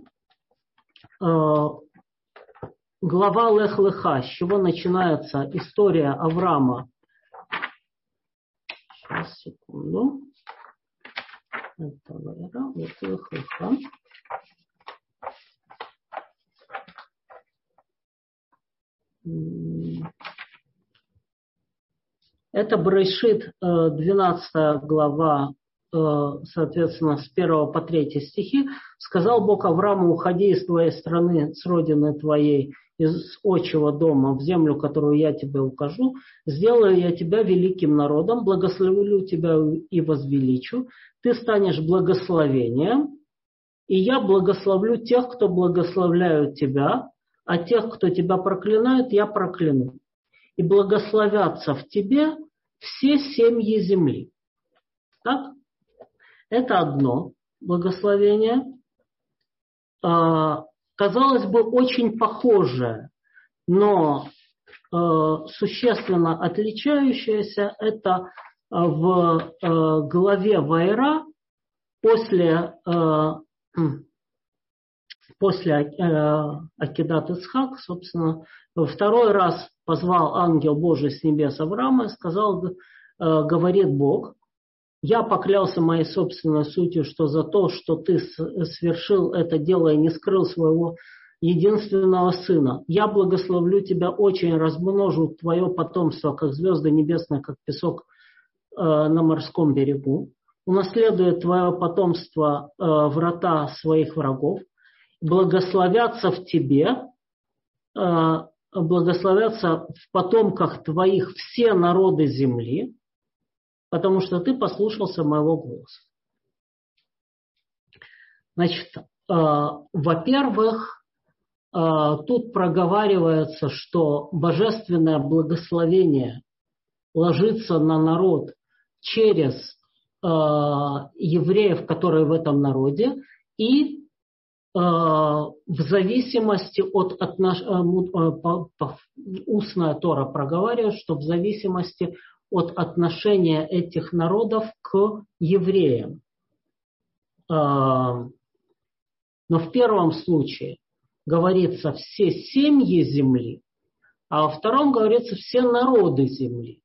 глава Лех-Леха, с чего начинается история Авраама. Сейчас, секунду. Это Лех-Леха. Это Берешит, 12 глава, соответственно, с 1 по 3 стихи. «Сказал Бог Аврааму: уходи из твоей страны, с родины твоей, из отчего дома, в землю, которую я тебе укажу. Сделаю я тебя великим народом, благословлю тебя и возвеличу. Ты станешь благословением, и я благословлю тех, кто благословляют тебя, а тех, кто тебя проклинают, я прокляну. И благословятся в тебе все семьи земли». Так? Это одно благословение. Казалось бы, очень похожее, но существенно отличающееся. Это в главе Ваэра после Акидат Ицхак, собственно, второй раз позвал ангел Божий с небес Авраама и сказал, говорит Бог: «Я поклялся моей собственной сутью, что за то, что ты совершил это дело и не скрыл своего единственного сына, я благословлю тебя очень, размножу твое потомство, как звезды небесные, как песок на морском берегу. Унаследует твое потомство врата своих врагов. Благословятся в тебе, благословятся в потомках твоих все народы земли, потому что ты послушался моего голоса». Значит, во-первых, тут проговаривается, что божественное благословение ложится на народ через евреев, которые в этом народе, и в зависимости от устная Тора проговаривает, что в зависимости от отношения этих народов к евреям. Но в первом случае говорится все семьи земли, а во втором говорится все народы земли.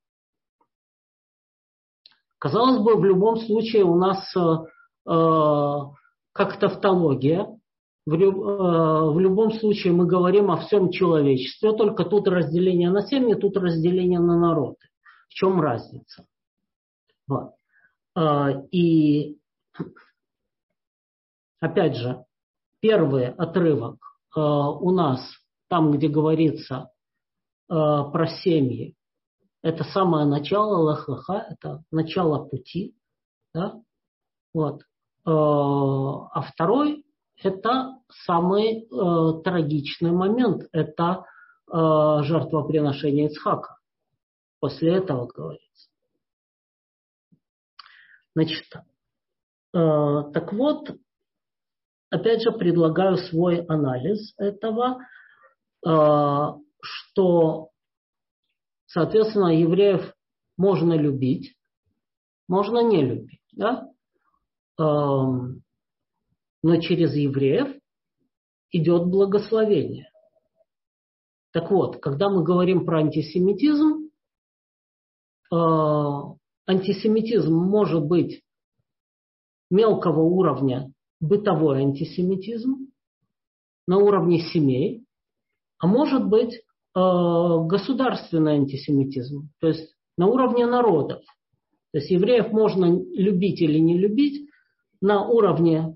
Казалось бы, в любом случае у нас как тавтология. В любом случае мы говорим о всем человечестве, только тут разделение на семьи, тут разделение на народы. В чем разница? Вот. И опять же, первый отрывок у нас, там, где говорится про семьи, это самое начало Лех-Леха, это начало пути. Да? Вот. А второй это самый трагичный момент. Это жертвоприношение Ицхака. После этого говорится. Значит, так вот, опять же предлагаю свой анализ этого, что, соответственно, евреев можно любить, можно не любить, да? Но через евреев идет благословение. Так вот, когда мы говорим про антисемитизм, антисемитизм может быть мелкого уровня, бытовой антисемитизм на уровне семей, а может быть государственный антисемитизм, то есть на уровне народов. То есть евреев можно любить или не любить на уровне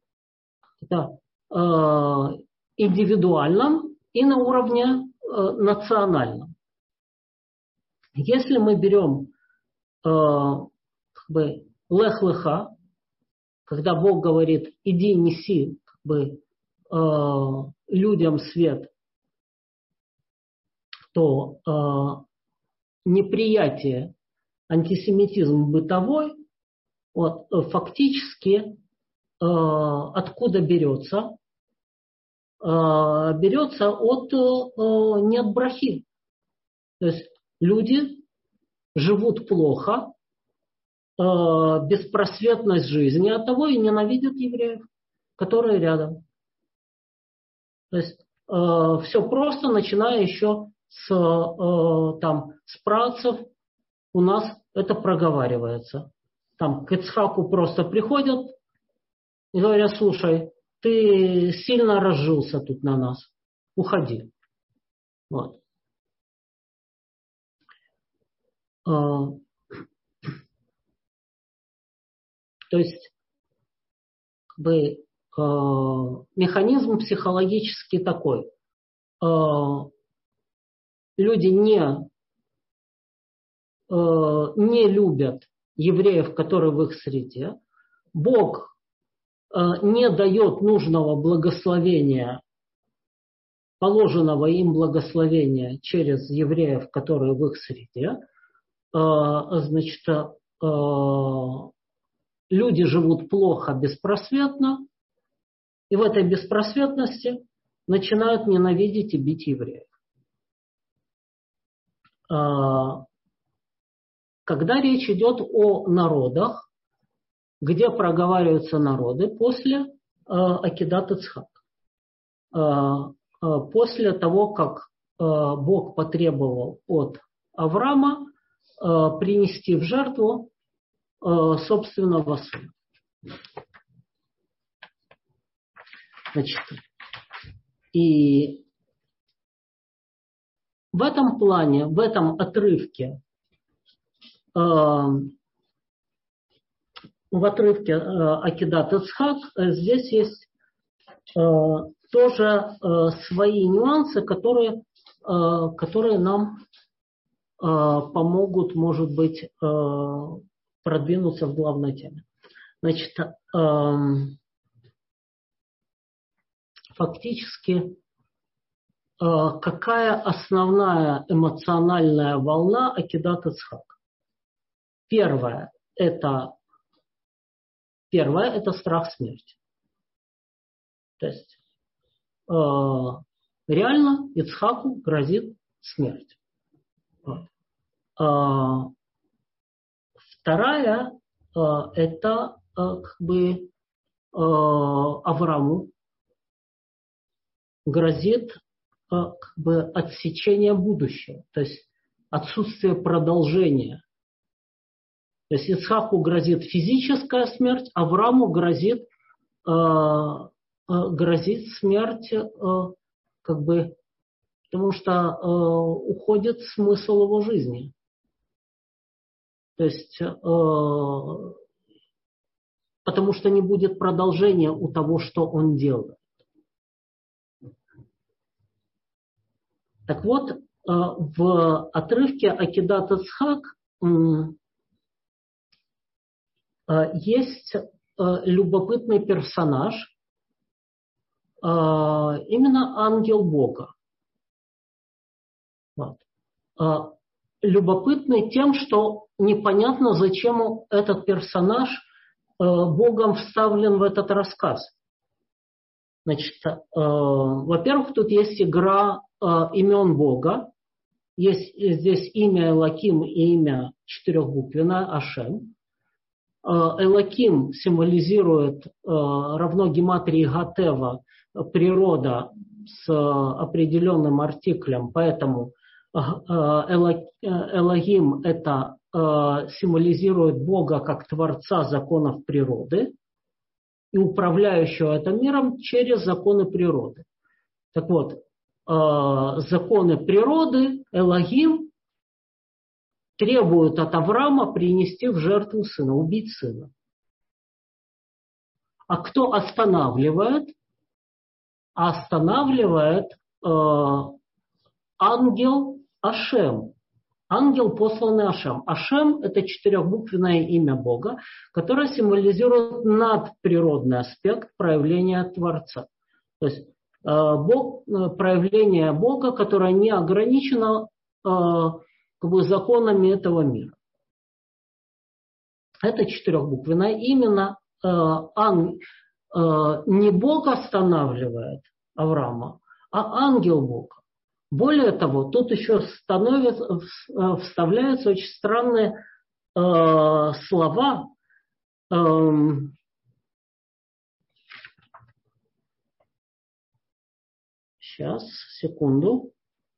индивидуальном и на уровне национальном. Если мы берем лех-леха, когда Бог говорит, иди неси людям свет, то неприятие, антисемитизм бытовой, вот, фактически откуда берется? Берется от нет брахи. То есть люди живут плохо, беспросветность жизни, от того и ненавидят евреев, которые рядом. То есть все просто, начиная еще с працев, у нас это проговаривается. Там к Ицхаку просто приходят и говорят, слушай, ты сильно разжился тут на нас, уходи. Вот. То есть механизм психологически такой. Люди не любят евреев, которые в их среде. Бог не дает нужного благословения, положенного им благословения через евреев, которые в их среде. Значит, люди живут плохо, беспросветно, и в этой беспросветности начинают ненавидеть и бить евреев. Когда речь идет о народах, где проговариваются народы после Акидат Ицхак, после того, как Бог потребовал от Авраама принести в жертву собственного сына. Значит, и в этом плане, в этом отрывке, Акидат Ицхак, здесь есть тоже свои нюансы, которые нам помогут, может быть, продвинуться в главной теме. Значит, фактически, какая основная эмоциональная волна Акидат Ицхак? Первое – это страх смерти. То есть реально Ицхаку грозит смерть. Вторая – это Аврааму грозит отсечение будущего, то есть отсутствие продолжения. То есть Ицхаку грозит физическая смерть, Аврааму грозит смерть, потому что уходит смысл его жизни. То есть потому что не будет продолжения у того, что он делает. Так вот, в отрывке Акидат Ицхак есть любопытный персонаж, именно ангел Бога. Вот. Любопытный тем, что непонятно, зачем этот персонаж Богом вставлен в этот рассказ. Значит, во-первых, тут есть игра имен Бога. Есть здесь имя Элоким и имя четырехбуквенное Ашем. Элоким символизирует равно гематрии Гатева, природа с определенным артиклем, поэтому Элогим это символизирует Бога как Творца законов природы и управляющего этим миром через законы природы. Так вот, законы природы, Элогим, требуют от Авраама принести в жертву сына, убить сына. А кто останавливает? Останавливает ангел Ашем. Ангел, посланный Ашем. Ашем – это четырехбуквенное имя Бога, которое символизирует надприродный аспект проявления Творца. То есть Бог, проявление Бога, которое не ограничено законами этого мира. Это четырехбуквенное. Именно не Бог останавливает Авраама, а ангел Бога. Более того, тут еще вставляются очень странные слова. Сейчас, секунду.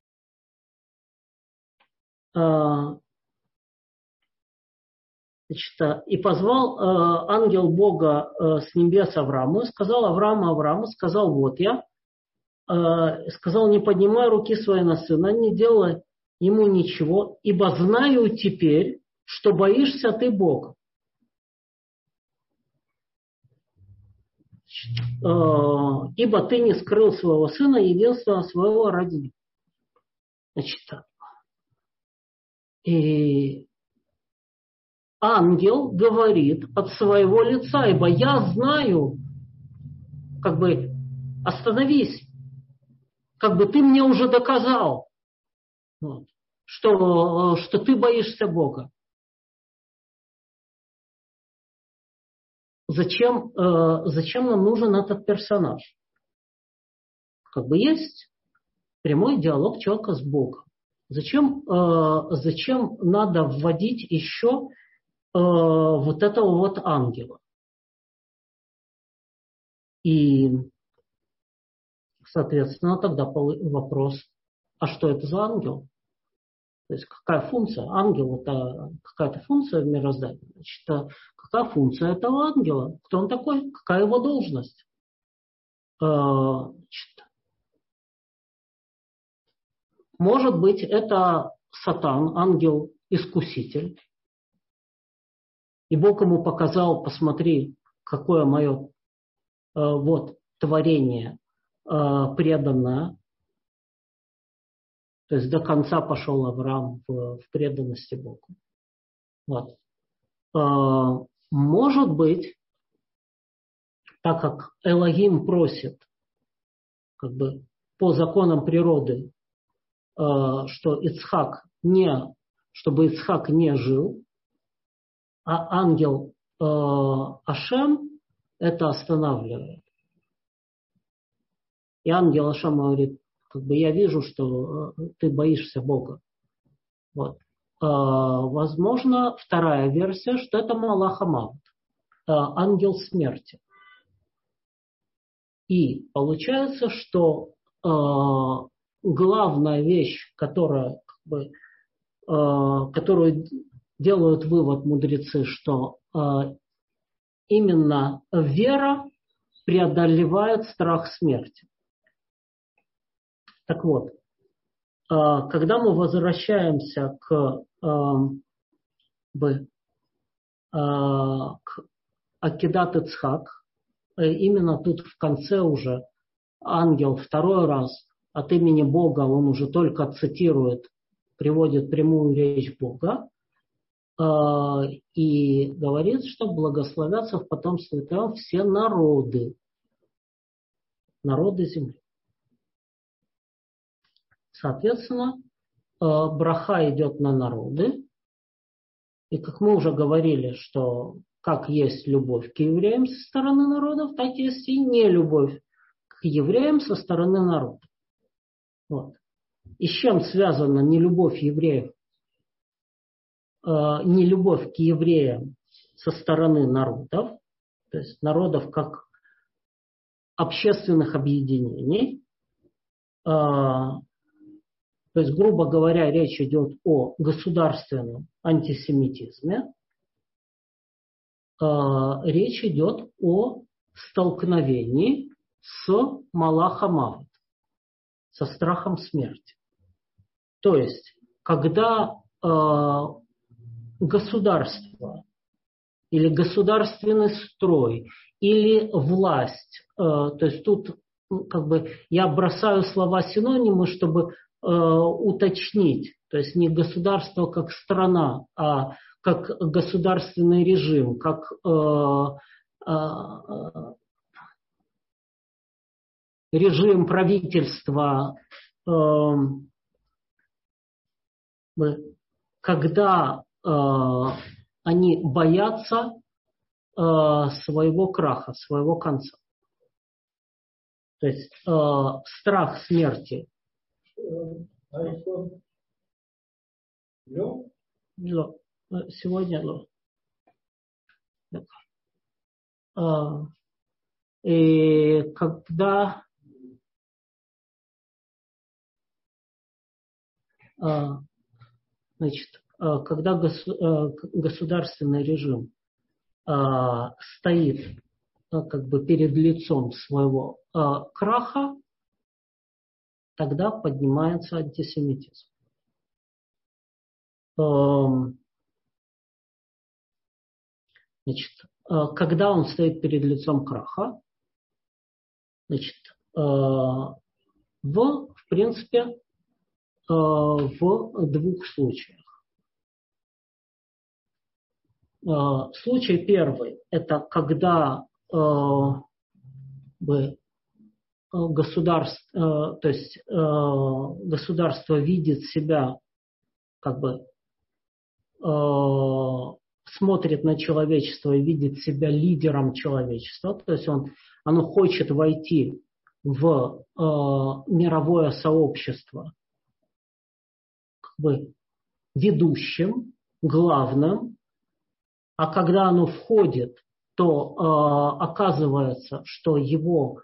Значит, и позвал ангел Бога с небес Аврааму, сказал Аврааму, сказал, вот я, сказал, не поднимай руки свои на сына, не делай ему ничего, ибо знаю теперь, что боишься ты Бога. Ибо ты не скрыл своего сына, единственного своего ради него. Значит, и ангел говорит от своего лица, ибо я знаю, остановись, ты мне уже доказал, вот, что ты боишься Бога. Зачем нам нужен этот персонаж? Есть прямой диалог человека с Богом. Зачем надо вводить еще вот этого вот ангела? И, соответственно, тогда вопрос, а что это за ангел? То есть какая функция? Ангел – это какая-то функция в мироздании. Значит, какая функция этого ангела? Кто он такой? Какая его должность? Может быть, это Сатан, ангел-искуситель. И Бог ему показал, посмотри, какое мое творение преданное. То есть до конца пошел Авраам в преданности Богу. Вот. Может быть, так как Элогим просит, по законам природы, чтобы Ицхак не жил, а ангел Ашем это останавливает. И ангел Ашем говорит, я вижу, что ты боишься Бога. Вот. Возможно, вторая версия, что это Малах ха-Мавет, ангел смерти. И получается, что главная вещь, которую делают вывод мудрецы, что именно вера преодолевает страх смерти. Так вот, когда мы возвращаемся к Акидат Ицхак, именно тут в конце уже ангел второй раз от имени Бога, он уже только цитирует, приводит прямую речь Бога и говорит, что благословятся в потомстве твоем все народы. народы земли. Соответственно, браха идет на народы. И как мы уже говорили, что как есть любовь к евреям со стороны народов, так есть и нелюбовь к евреям со стороны народов. Вот. И с чем связана нелюбовь евреев, нелюбовь к евреям со стороны народов, то есть народов как общественных объединений. То есть, грубо говоря, речь идет о государственном антисемитизме. Речь идет о столкновении с Малахом Мавет, со страхом смерти. То есть, когда государство или государственный строй или власть, то есть тут как бы я бросаю слова синонимы, чтобы уточнить, то есть не государство как страна, а как государственный режим, как режим правительства, когда они боятся своего краха, своего конца. То есть страх смерти. Сегодня и когда когда государственный режим стоит как бы перед лицом своего краха, тогда поднимается антисемитизм. Значит, когда он стоит перед лицом краха, значит, в принципе, в двух случаях. Случай первый – это когда государство, то есть государство видит себя, как бы смотрит на человечество и видит себя лидером человечества, то есть оно хочет войти в мировое сообщество как бы ведущим, главным, а когда оно входит, то оказывается, что ему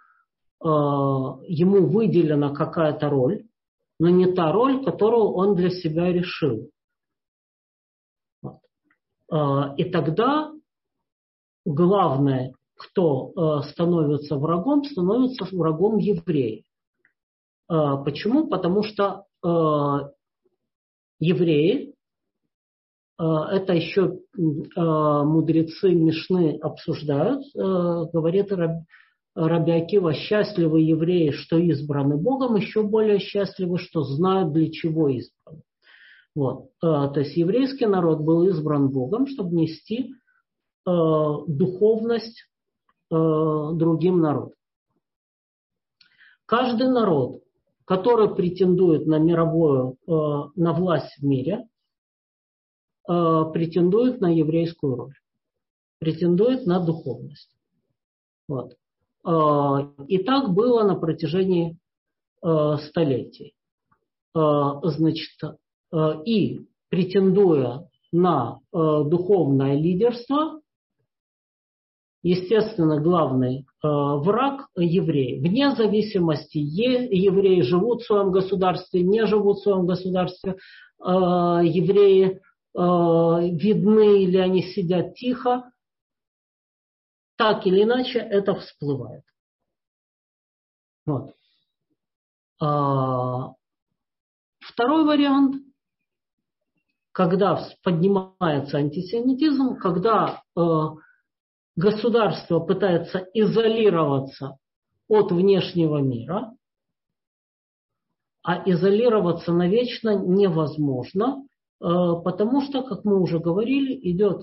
выделена какая-то роль, но не та роль, которую он для себя решил. Вот. И тогда главное, кто становится врагом евреи. Почему? Потому что евреи, это еще мудрецы Мишны обсуждают, говорит Раби Акива, счастливы евреи, что избраны Богом, еще более счастливы, что знают, для чего избраны. Вот. То есть еврейский народ был избран Богом, чтобы нести духовность другим народам. Каждый народ, который претендует на на власть в мире, претендует на еврейскую роль, претендует на духовность. Вот. И так было на протяжении столетий. Значит, и претендуя на духовное лидерство, естественно, главный враг – евреи. Вне зависимости, евреи живут в своем государстве, не живут в своем государстве, евреи видны или они сидят тихо, так или иначе это всплывает. Вот. Второй вариант, когда поднимается антисемитизм, когда государство пытается изолироваться от внешнего мира, а изолироваться навечно невозможно, потому что, как мы уже говорили, идет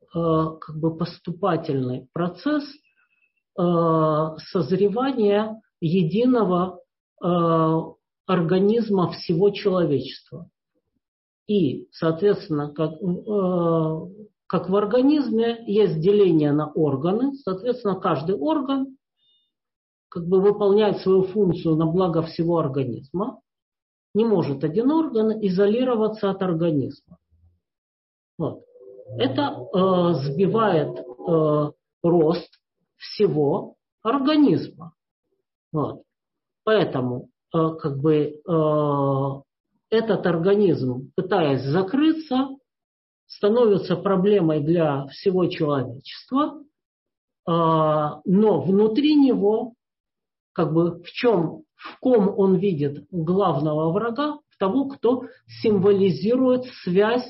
как бы поступательный процесс созревания единого организма всего человечества. И, соответственно, как в организме есть деление на органы, соответственно, каждый орган как бы выполняет свою функцию на благо всего организма. Не может один орган изолироваться от организма. Вот. Это сбивает рост всего организма. Вот. Поэтому как бы этот организм, пытаясь закрыться, становится проблемой для всего человечества, но внутри него, как бы в ком он видит главного врага, в того, кто символизирует связь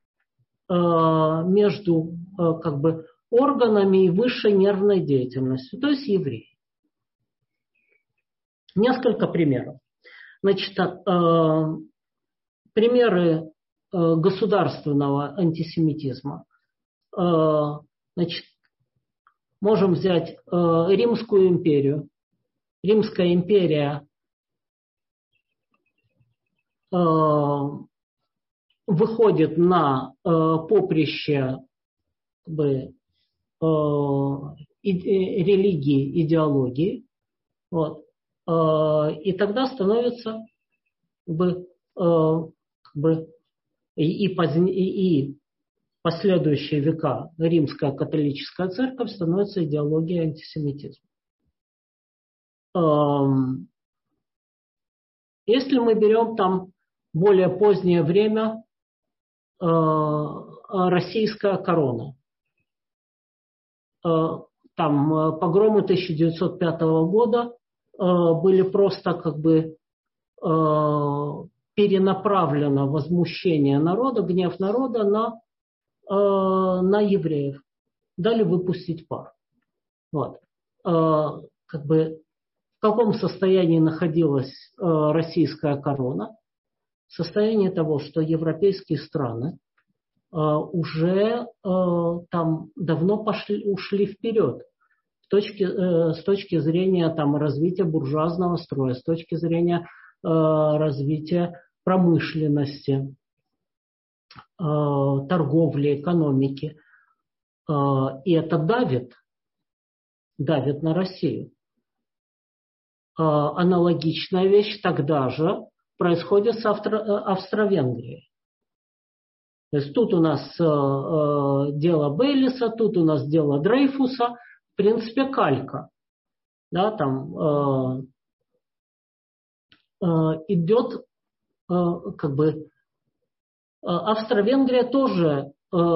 между как бы органами и высшей нервной деятельностью, то есть евреи. Несколько примеров. Значит, примеры государственного антисемитизма. Значит, можем взять Римскую империю. Римская империя выходит на поприще как бы, религии, идеологии. Вот. И тогда становится и последующие века римская католическая церковь становится идеологией антисемитизма. Если мы берем там более позднее время, российская корона, там погромы 1905 года были просто как бы перенаправлено возмущение народа, гнев народа на евреев. Дали выпустить пар. Вот. Как бы в каком состоянии находилась российская корона? В состоянии того, что европейские страны уже там давно ушли вперед с точки зрения там, развития буржуазного строя, с точки зрения развития промышленности, торговли, экономики. И это давит на Россию. Аналогичная вещь тогда же происходит с Австро-Венгрией. То есть тут у нас дело Бейлиса, тут у нас дело Дрейфуса, в принципе, калька. Да, там идет как бы Австро-Венгрия тоже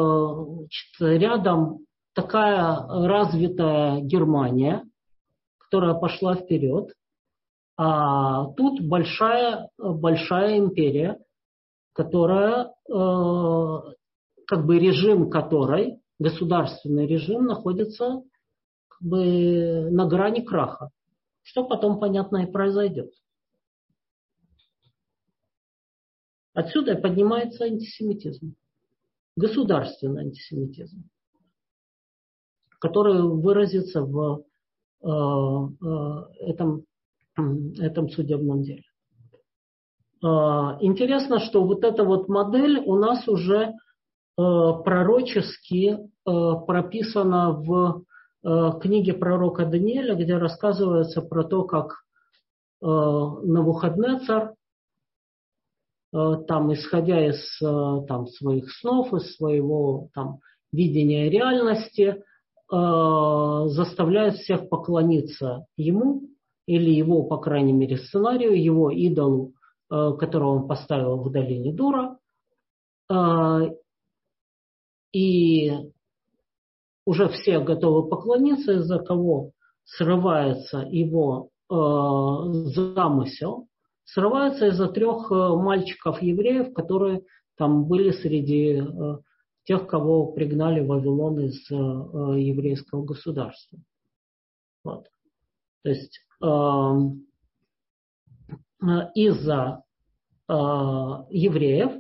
рядом такая развитая Германия, которая пошла вперед, а тут большая империя, которая как бы режим которой, государственный режим, находится как бы на грани краха, что потом, понятно, и произойдет. Отсюда и поднимается антисемитизм, государственный антисемитизм, который выразится в этом судебном деле. Интересно, что вот эта вот модель у нас уже пророчески прописана в книге пророка Даниэля, где рассказывается про то, как Навуходнецар, там, исходя из там, своих снов, из своего там, видения реальности, заставляет всех поклониться ему, или его, по крайней мере, сценарию, его идолу, которого он поставил в долине Дура. И уже все готовы поклониться, из-за кого срывается его замысел, срывается из-за 3 мальчиков-евреев, которые там были среди тех, кого пригнали в Вавилон из еврейского государства. Вот. То есть из-за евреев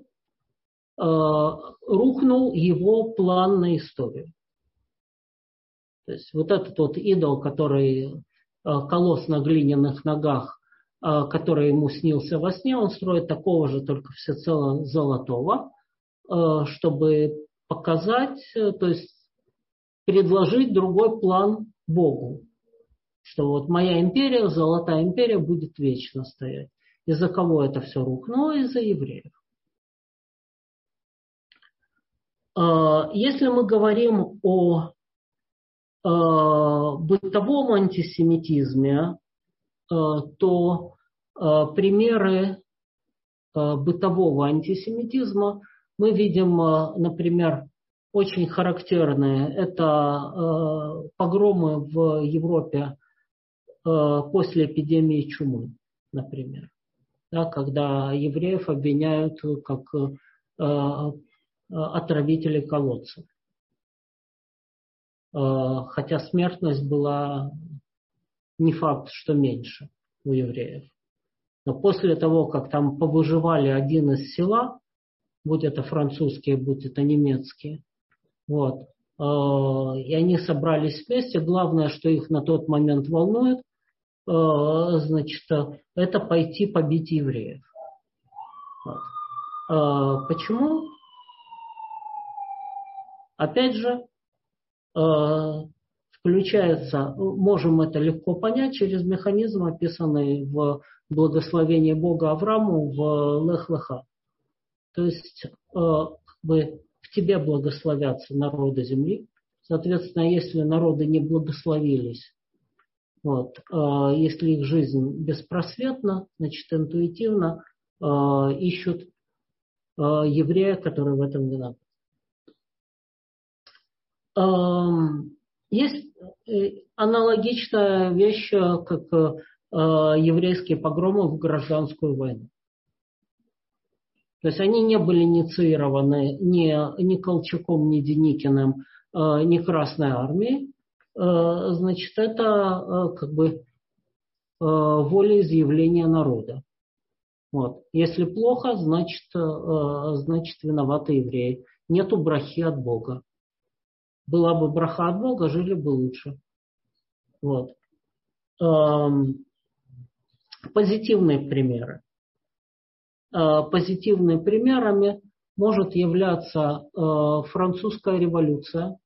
рухнул его план на историю. То есть вот этот вот идол, который колосс на глиняных ногах, который ему снился во сне, он строит такого же, только всецело золотого, чтобы показать, то есть предложить другой план Богу. Что вот моя империя, золотая империя, будет вечно стоять. Из-за кого это все рухнуло? Из-за евреев. Если мы говорим о бытовом антисемитизме, то примеры бытового антисемитизма мы видим, например, очень характерные. Это погромы в Европе после эпидемии чумы, например. Да, когда евреев обвиняют как отравителей колодцев. Хотя смертность была не факт, что меньше у евреев. Но после того, как там повыживали один из села, будь это французские, будь это немецкие, вот, и они собрались вместе, главное, что их на тот момент волнует, значит, это пойти побить евреев. Вот. Почему? Опять же, включается, можем это легко понять через механизм, описанный в благословении Бога Аврааму в Лех Леха. То есть в тебе благословятся народы земли. Соответственно, если народы не благословились, вот, если их жизнь беспросветна, значит, интуитивно ищут еврея, который в этом виноват. Есть аналогичная вещь, как еврейские погромы в гражданскую войну. То есть они не были инициированы ни Колчаком, ни Деникиным, ни Красной Армией. Значит, это как бы волеизъявление народа. Вот. Если плохо, значит виноваты евреи. Нету брахи от Бога. Была бы браха от Бога, жили бы лучше. Вот. Позитивные примеры. Позитивными примерами может являться французская революция.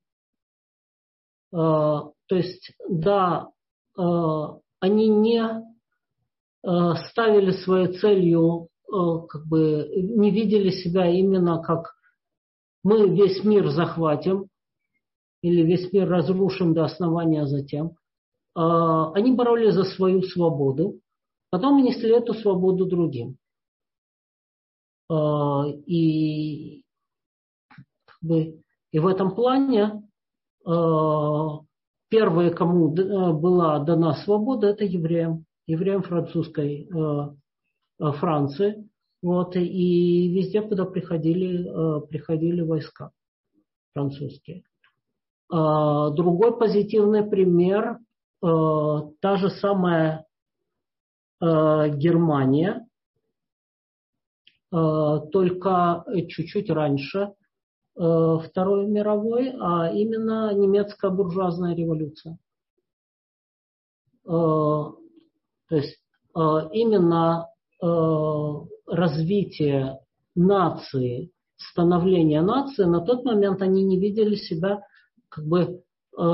То есть, да, они не ставили своей целью, как бы не видели себя именно как мы весь мир захватим или весь мир разрушим до основания затем. Они боролись за свою свободу, потом несли эту свободу другим. И в этом плане первые, кому была дана свобода, это евреям французской Франции. Вот, и везде, куда приходили войска французские. Другой позитивный пример, та же самая Германия, только чуть-чуть раньше Второй мировой, а именно немецкая буржуазная революция. То есть именно развитие нации, становление нации, на тот момент они не видели себя как бы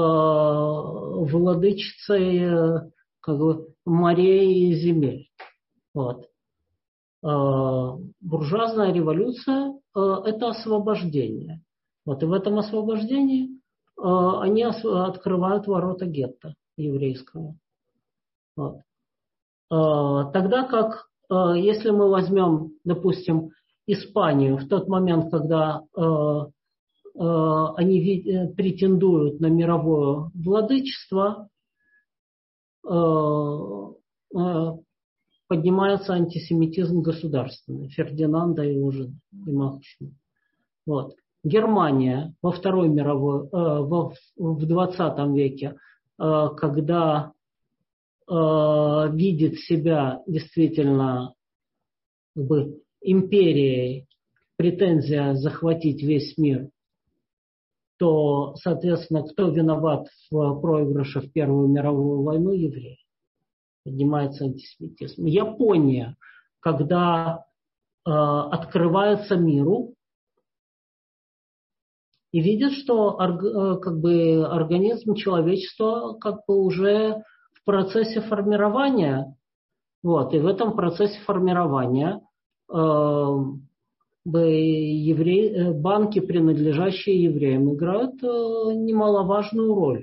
владычицей как бы морей и земель. Вот. Буржуазная революция – это освобождение. Вот, и в этом освобождении они открывают ворота гетто еврейского. Вот. Тогда как, если мы возьмем, допустим, Испанию, в тот момент, когда они претендуют на мировое владычество, поднимается антисемитизм государственный, Фердинанда и его жены, и Махушина. Вот. Германия во Второй мировой, в 20 веке, когда видит себя действительно как бы империей, претензия захватить весь мир, то, соответственно, кто виноват в проигрыше в Первую мировую войну? Евреи. поднимается антисемитизм. Япония, когда открывается миру и видит, что как бы организм человечества как бы уже в процессе формирования, вот, и в этом процессе формирования банки, принадлежащие евреям, играют немаловажную роль.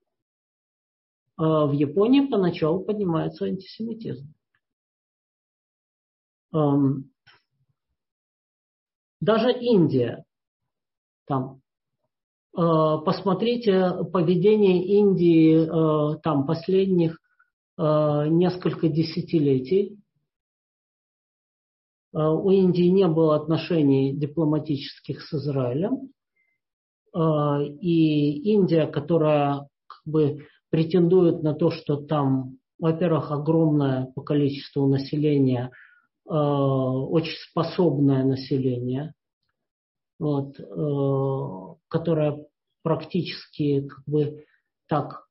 В Японии поначалу поднимается антисемитизм. Даже Индия. Там, посмотрите поведение Индии там, последних несколько десятилетий. У Индии не было отношений дипломатических с Израилем. И Индия, которая как бы претендует на то, что там, во-первых, огромное по количеству населения, очень способное население, вот, которое практически как бы так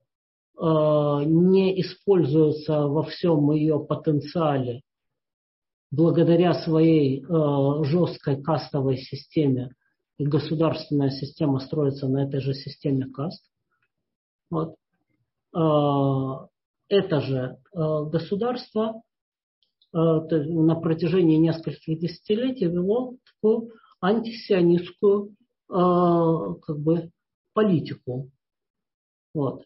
не используется во всем ее потенциале, благодаря своей жесткой кастовой системе, и государственная система строится на этой же системе каст. Вот. Это же государство на протяжении нескольких десятилетий вело такую антисионистскую как бы политику. Вот.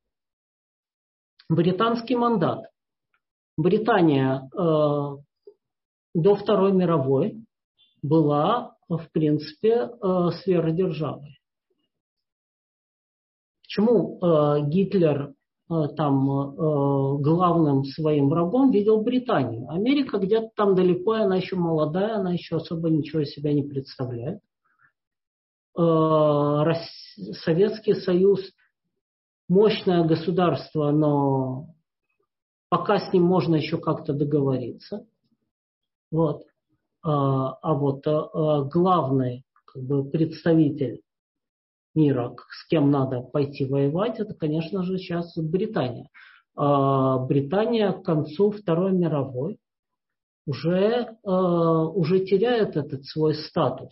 Британский мандат. Британия до Второй мировой была, в принципе, сверхдержавой. Почему Гитлер там главным своим врагом видел Британию? Америка где-то там далеко, она еще молодая, она еще особо ничего из себя не представляет. Советский Союз мощное государство, но пока с ним можно еще как-то договориться. Вот. А вот главный как бы представитель мира, с кем надо пойти воевать, это, конечно же, сейчас Британия. Британия к концу Второй мировой уже теряет этот свой статус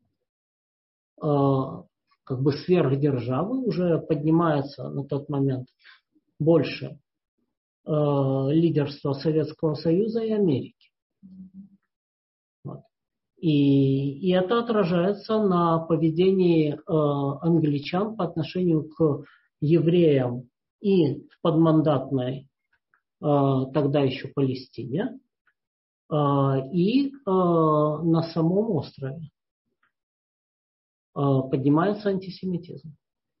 как бы сверхдержавы, уже поднимается на тот момент больше лидерства Советского Союза и Америки. Вот. И это отражается на поведении англичан по отношению к евреям и в подмандатной тогда еще Палестине, и на самом острове поднимается антисемитизм.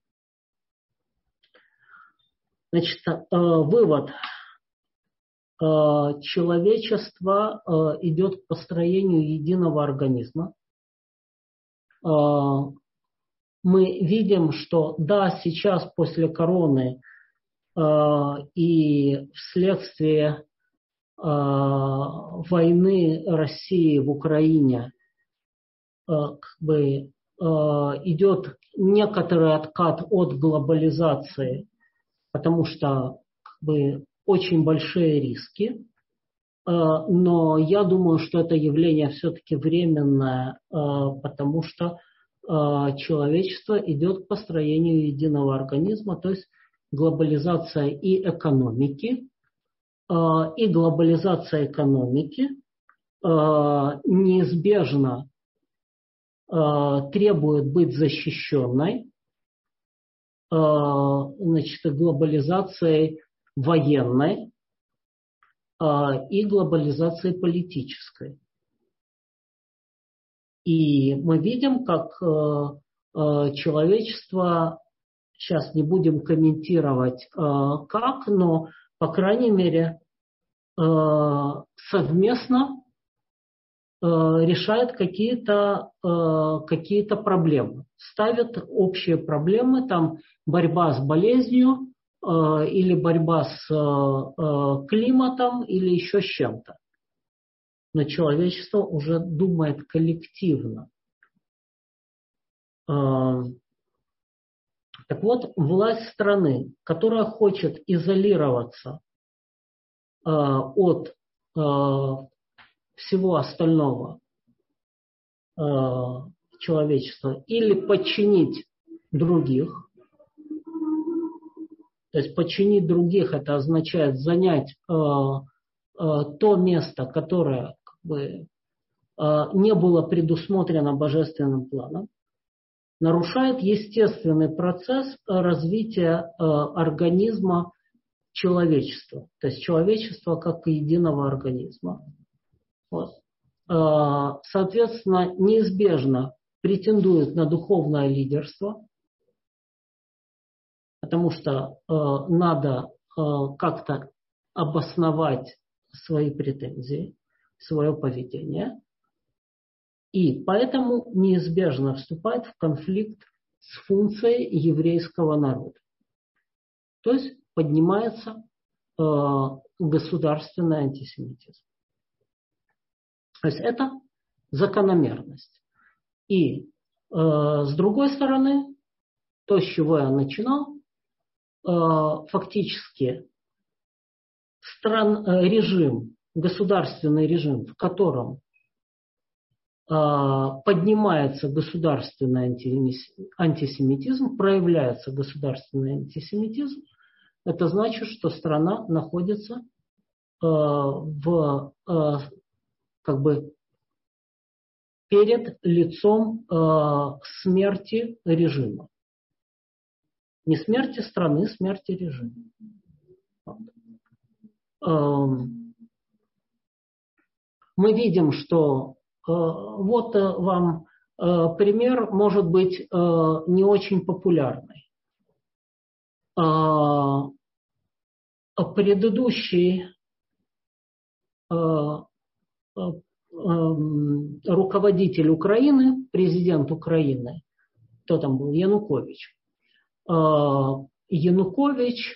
Значит, вывод. Человечество идет к построению единого организма. Мы видим, что да, сейчас после короны и вследствие войны России в Украине как бы идет некоторый откат от глобализации, потому что как бы очень большие риски, но я думаю, что это явление все-таки временное, потому что человечество идет к построению единого организма, то есть глобализация и экономики. И глобализация экономики неизбежно требует быть защищенной, значит, глобализацией военной и глобализацией политической. И мы видим, как человечество, сейчас не будем комментировать как, но, по крайней мере, совместно решает какие-то проблемы. Ставят общие проблемы, там борьба с болезнью, или борьба с климатом, или еще с чем-то. Но человечество уже думает коллективно. Так вот, власть страны, которая хочет изолироваться от всего остального человечества или подчинить других. То есть подчинить других — это означает занять то место, которое как бы не было предусмотрено божественным планом, нарушает естественный процесс развития организма человечества, то есть человечества как единого организма. Вот. Соответственно, неизбежно претендует на духовное лидерство, потому что надо как-то обосновать свои претензии, свое поведение, и поэтому неизбежно вступает в конфликт с функцией еврейского народа. То есть поднимается государственный антисемитизм. То есть это закономерность. И с другой стороны, то, с чего я начинал, фактически режим, государственный режим, в котором поднимается государственный антисемитизм, проявляется государственный антисемитизм, это значит, что страна находится перед лицом смерти режима. Не смерти страны, смерти режима. Мы видим, что вот вам пример, может быть, не очень популярный. Предыдущий руководитель Украины, президент Украины, кто там был, Янукович. Янукович,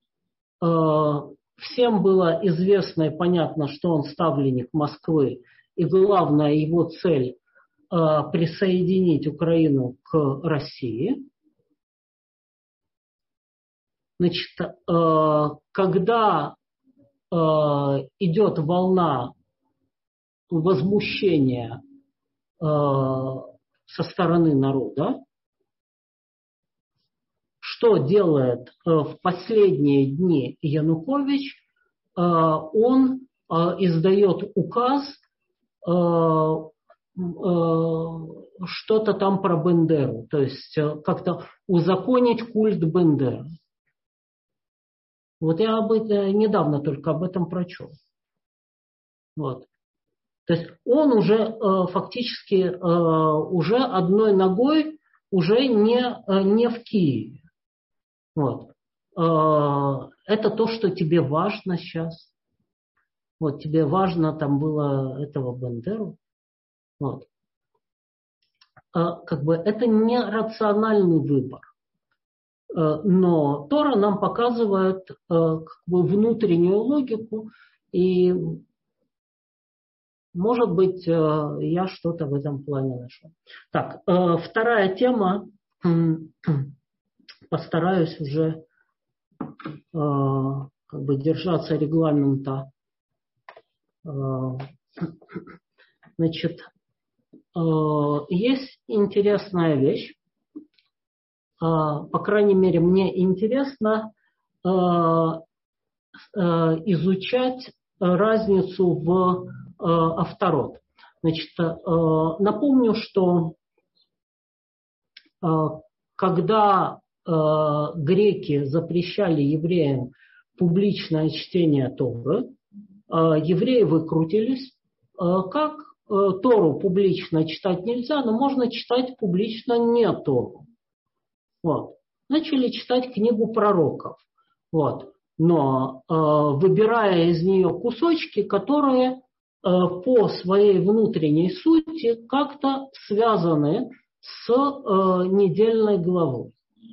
всем было известно и понятно, что он ставленник Москвы, и главная его цель присоединить Украину к России. Значит, когда идет волна возмущения со стороны народа, что делает в последние дни Янукович? Он издает указ что-то там про Бендеру, то есть как-то узаконить культ Бендеры. Вот я недавно только об этом прочел. Вот. То есть он уже фактически уже одной ногой уже не в Киеве. Вот. Это то, что тебе важно сейчас. Вот, тебе важно, там было этого Бендеру. Вот. Как бы это не рациональный выбор. Но Тора нам показывает как бы внутреннюю логику, и, может быть, я что-то в этом плане нашел. Так, вторая тема. Постараюсь уже как бы держаться регламента. Значит, есть интересная вещь. По крайней мере, мне интересно изучать разницу в авторот. Значит, напомню, что когда греки запрещали евреям публичное чтение Торы, евреи выкрутились. Как Тору публично читать нельзя, но можно читать публично не Тору. Вот. Начали читать книгу пророков. Вот. Но выбирая из нее кусочки, которые по своей внутренней сути как-то связаны с недельной главой.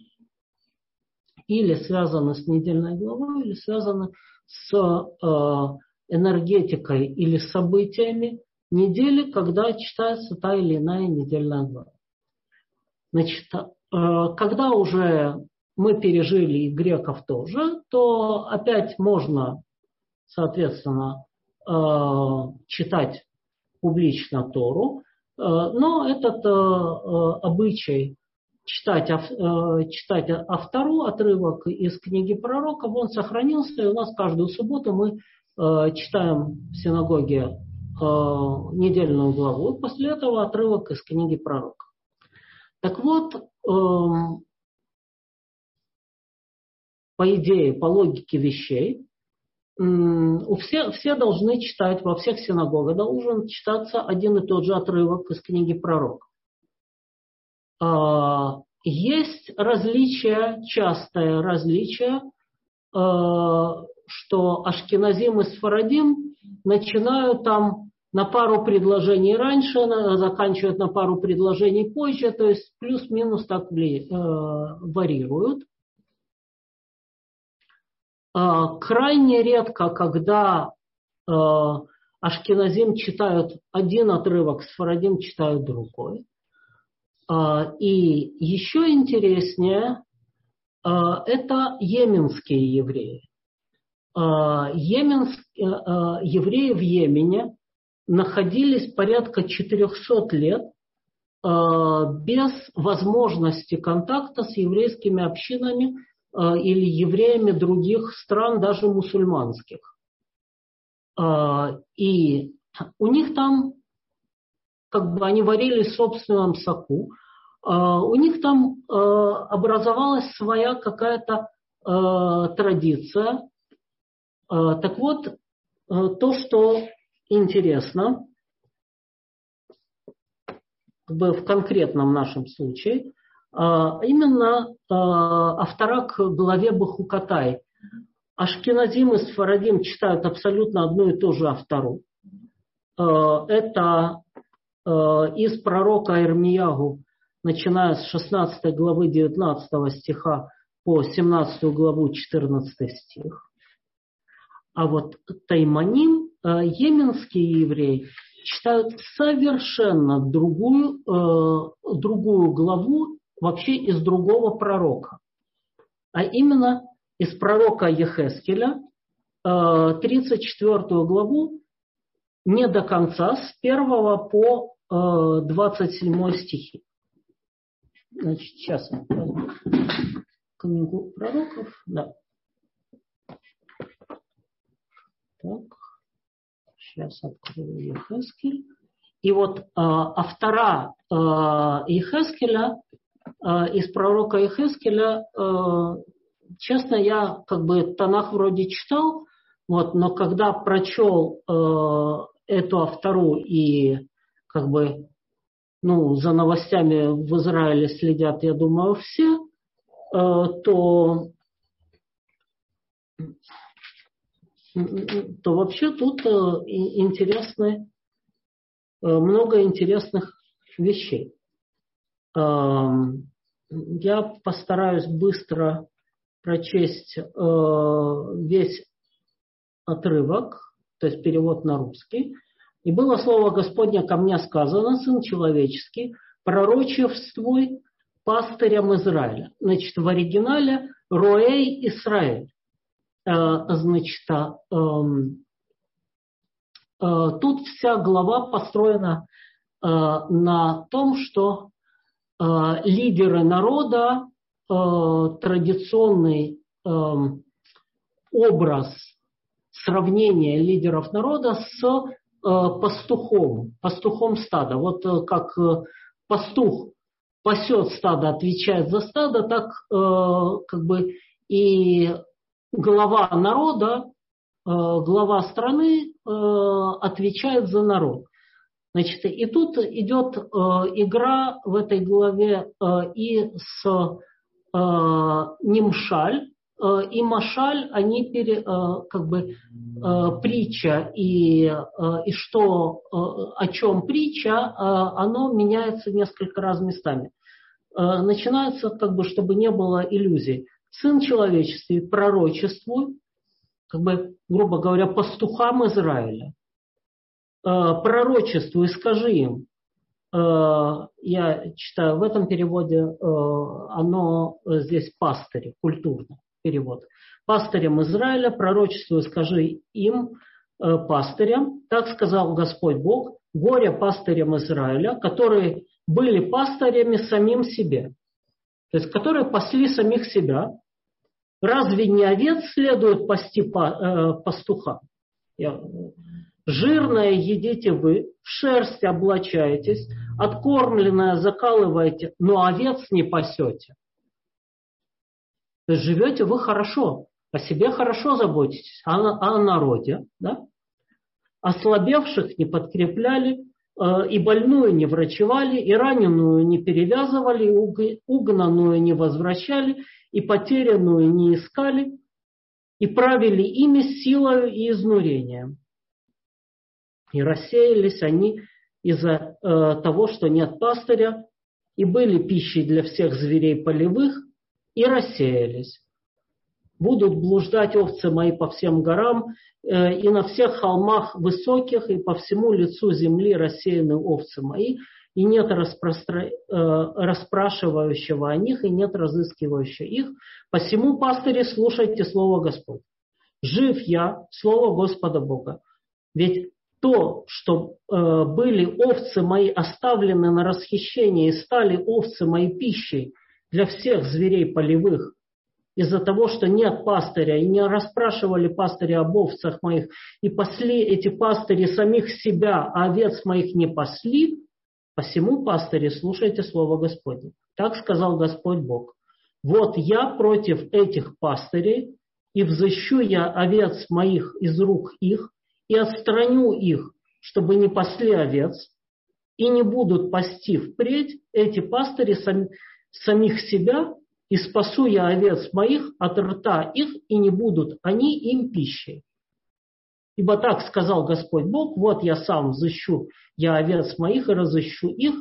Или связаны с недельной главой, или связаны с энергетикой или событиями недели, когда читается та или иная недельная глава. Значит, когда уже мы пережили и греков тоже, то опять можно соответственно, читать публично Тору, но этот обычай читать Автору, отрывок из книги пророков, он сохранился, и у нас каждую субботу мы читаем в синагоге недельную главу, и после этого отрывок из книги пророков. Так вот, по идее, по логике вещей, все должны читать, во всех синагогах должен читаться один и тот же отрывок из книги пророков. Есть различия, частое различие, что ашкеназим и сфарадим начинают там на пару предложений раньше, заканчивают на пару предложений позже, то есть плюс-минус так варьируют. Крайне редко, когда ашкеназим читают один отрывок, сфарадим читают другой. И еще интереснее, это йеменские евреи. Евреи в Йемене находились порядка 400 лет без возможности контакта с еврейскими общинами или евреями других стран, даже мусульманских. И у них там, как бы они варились в собственном соку, у них там образовалась своя какая-то традиция. Так вот, то, что интересно, как бы в конкретном нашем случае, именно автора к главе Бахукатай. Ашкеназим и сфарадим читают абсолютно одну и ту же автору. Это из пророка Ирмиягу, начиная с 16 главы 19 стиха по 17 главу 14 стих. А вот тайманим, йеменские евреи, читают совершенно другую главу вообще из другого пророка. А именно из пророка Ехескеля, 34 главу, не до конца, с 1 по 27 стихи. Значит, сейчас я возьму книгу пророков. Да. Так, сейчас открою Ехескель. И вот автора Ехескеля, из пророка Ехескеля, честно, я как бы Танах вроде читал, вот, но когда прочел эту автору и как бы, за новостями в Израиле следят, я думаю, все, то вообще тут много интересных вещей. Я постараюсь быстро прочесть весь отрывок, то есть перевод на русский. «И было слово Господне ко мне сказано, сын человеческий, пророчествуй пастырям Израиля». Значит, в оригинале «Роэй Исраэль». Значит, тут вся глава построена на том, что лидеры народа, традиционный образ сравнения лидеров народа с пастухом стада. Вот как пастух пасет стадо, отвечает за стадо, так как бы и глава народа, глава страны отвечает за народ. Значит, и тут идет игра в этой главе и с Нимшаль, и Машаль, они как бы притча и что, о чем притча, оно меняется несколько раз местами. Начинается, как бы, чтобы не было иллюзий. Сын человеческий пророчествуй, как бы, грубо говоря, пастухам Израиля. Пророчествуй, скажи им. Я читаю в этом переводе, оно здесь пастыри, культурный перевод. пастырям Израиля, пророчествуй, скажи им, пастырям, так сказал Господь Бог, горе пастырям Израиля, которые были пастырями самим себе, то есть которые пасли самих себя. Разве не овец следует пасти пастуха? Жирное едите вы, в шерсть облачаетесь, откормленное закалываете, но овец не пасете. То есть живете вы хорошо, о себе хорошо заботитесь, о народе, да? Ослабевших не подкрепляли, и больную не врачевали, и раненую не перевязывали, и угнанную не возвращали, и потерянную не искали, и правили ими силою и изнурением. И рассеялись они из-за того, что нет пастыря, и были пищей для всех зверей полевых, и рассеялись. Будут блуждать овцы мои по всем горам, и на всех холмах высоких, и по всему лицу земли рассеяны овцы мои, и нет расспрашивающего о них, и нет разыскивающего их. Посему, пастыри, слушайте слово Господь. Жив я, слово Господа Бога. Ведь то, что были овцы мои оставлены на расхищение и стали овцы мои пищей для всех зверей полевых, из-за того, что нет пастыря, и не расспрашивали пастыря об овцах моих, и пасли эти пастыри самих себя, а овец моих не пасли, посему, пастыри, слушайте слово Господне. Так сказал Господь Бог. Вот я против этих пастырей, и взыщу я овец моих из рук их, и отстраню их, чтобы не пасли овец, и не будут пасти впредь эти пастыри самих себя, и спасу я овец моих от рта их, и не будут они им пищей. Ибо так сказал Господь Бог, вот я сам взыщу я овец моих и разыщу их,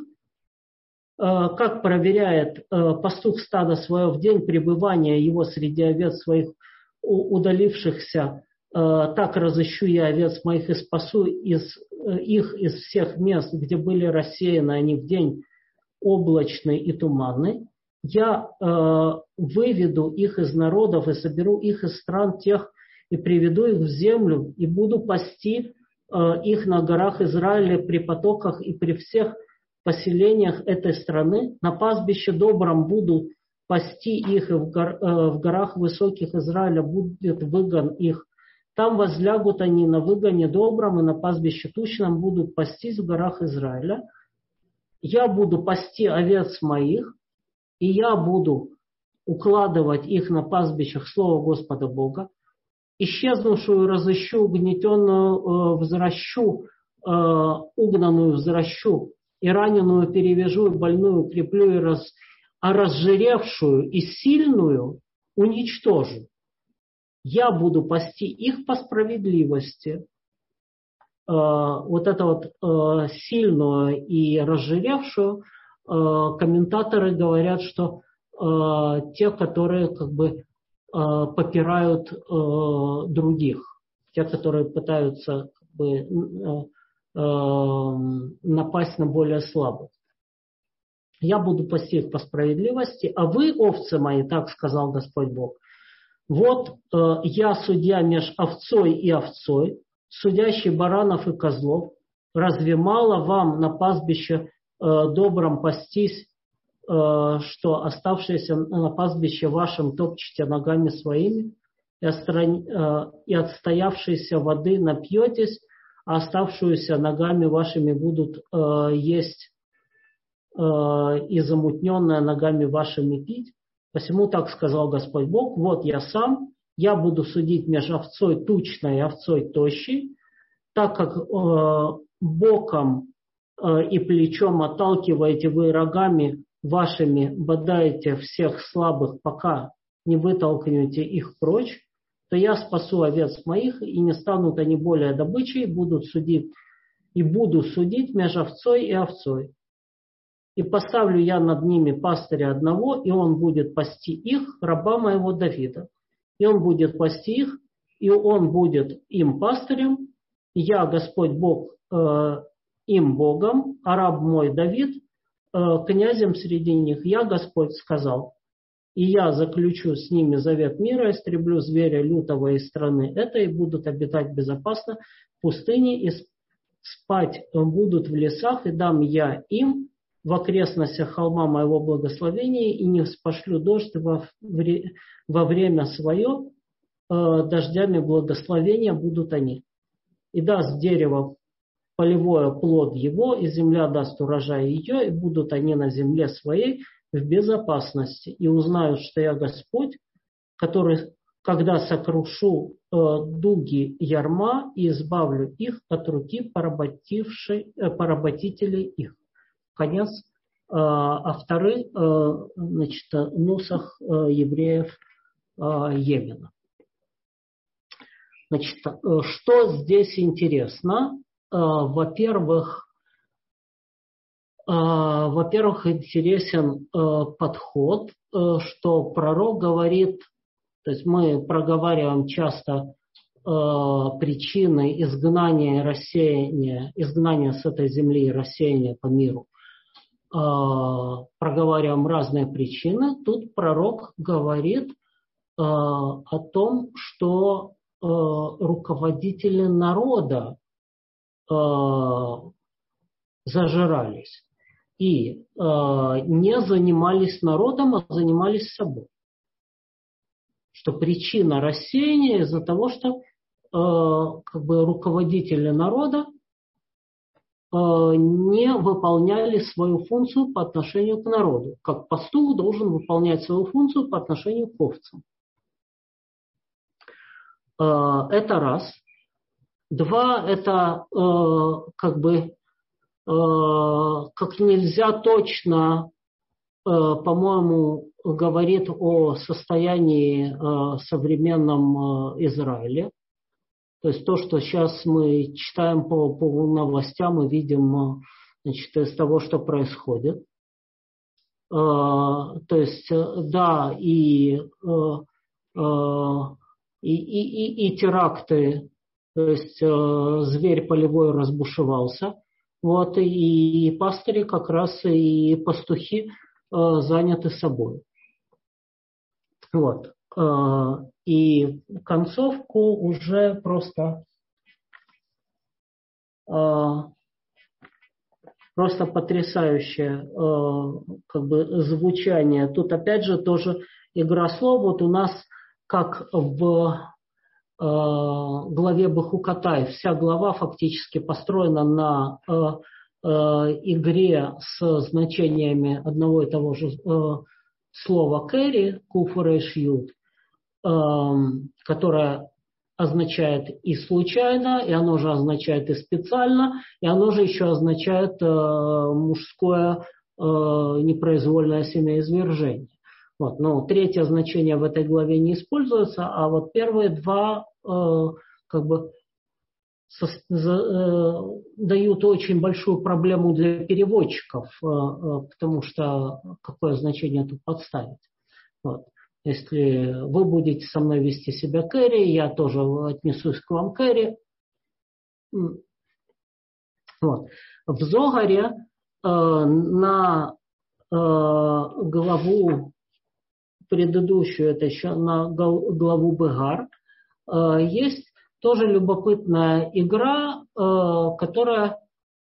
как проверяет пастух стада свое в день пребывания его среди овец своих удалившихся, так разыщу я овец моих и спасу их из всех мест, где были рассеяны они в день облачный и туманный. Я выведу их из народов и соберу их из стран тех и приведу их в землю и буду пасти их на горах Израиля при потоках и при всех поселениях этой страны. На пастбище добром буду пасти их, и в горах высоких Израиля будет выгон их. Там возлягут они на выгоне добром, и на пастбище тучном будут пастись в горах Израиля. Я буду пасти овец моих, и я буду укладывать их на пастбищах слова Господа Бога. Исчезнувшую разыщу, угнетенную возвращу, угнанную возвращу, и раненую перевяжу, и больную укреплю, а разжиревшую и сильную уничтожу. Я буду пасти их по справедливости. Вот это вот сильную и разжиревшую, комментаторы говорят, что те, которые как бы попирают других, те, которые пытаются как бы напасть на более слабых. Я буду пасти их по справедливости, а вы, овцы мои, так сказал Господь Бог, вот я судья меж овцой и овцой, судящий баранов и козлов. Разве мало вам на пастбище добром пастись, что оставшиеся на пастбище вашем топчете ногами своими, и отстоявшиеся воды напьетесь, а оставшуюся ногами вашими будут есть, и замутненное ногами вашими пить? Посему так сказал Господь Бог, вот я сам, я буду судить между овцой тучной и овцой тощей, так как боком и плечом отталкиваете вы рогами вашими, бодаете всех слабых, пока не вытолкнете их прочь, то я спасу овец моих, и не станут они более добычей, буду судить между овцой и овцой. И поставлю я над ними пастыря одного, и он будет пасти их, раба моего Давида. И он будет пасти их, и он будет им пастырем. Я, Господь Бог, им Богом, а раб мой Давид, князем среди них. Я, Господь, сказал. и я заключу с ними завет мира, истреблю зверя лютого из страны этой, и будут обитать безопасно в пустыне, и спать будут в лесах, и дам я им в окрестностях холма моего благословения, и не спошлю дождь во время свое, дождями благословения будут они. И даст дерево полевое плод его, и земля даст урожай ее, и будут они на земле своей в безопасности. И узнают, что я Господь, который, когда сокрушу дуги ярма и избавлю их от руки поработителей их. Конец авторы, нусах евреев Йемена. Значит, что здесь интересно? Во-первых, интересен подход, что пророк говорит, то есть мы проговариваем часто причины изгнания и рассеяния, изгнания с этой земли и рассеяния по миру. Проговариваем разные причины. Тут пророк говорит о том, что руководители народа зажирались и не занимались народом, а занимались собой. Что причина рассеяния из-за того, что руководители народа не выполняли свою функцию по отношению к народу. Как пастух должен выполнять свою функцию по отношению к овцам. Это раз. Два, это как нельзя точно, по-моему, говорит о состоянии современном Израиле. То есть то, что сейчас мы читаем по новостям и видим, значит, из того, что происходит. То есть, да, и теракты, то есть зверь полевой разбушевался, вот, и пастыри как раз и пастухи заняты собой. Вот. И концовку уже просто потрясающее звучание. Тут опять же тоже игра слов. Вот у нас, как в главе Бехукатай, вся глава фактически построена на игре с значениями одного и того же слова кэри, куфурейш юд, которое означает и случайно, и оно же означает и специально, и оно же еще означает мужское непроизвольное семяизвержение. Вот. Но третье значение в этой главе не используется, а вот первые два дают очень большую проблему для переводчиков, потому что какое значение тут подставить. Вот. Если вы будете со мной вести себя кэри, я тоже отнесусь к вам кэри. Вот. В Зогаре на главу предыдущую, это еще на главу Бегар, есть тоже любопытная игра, которая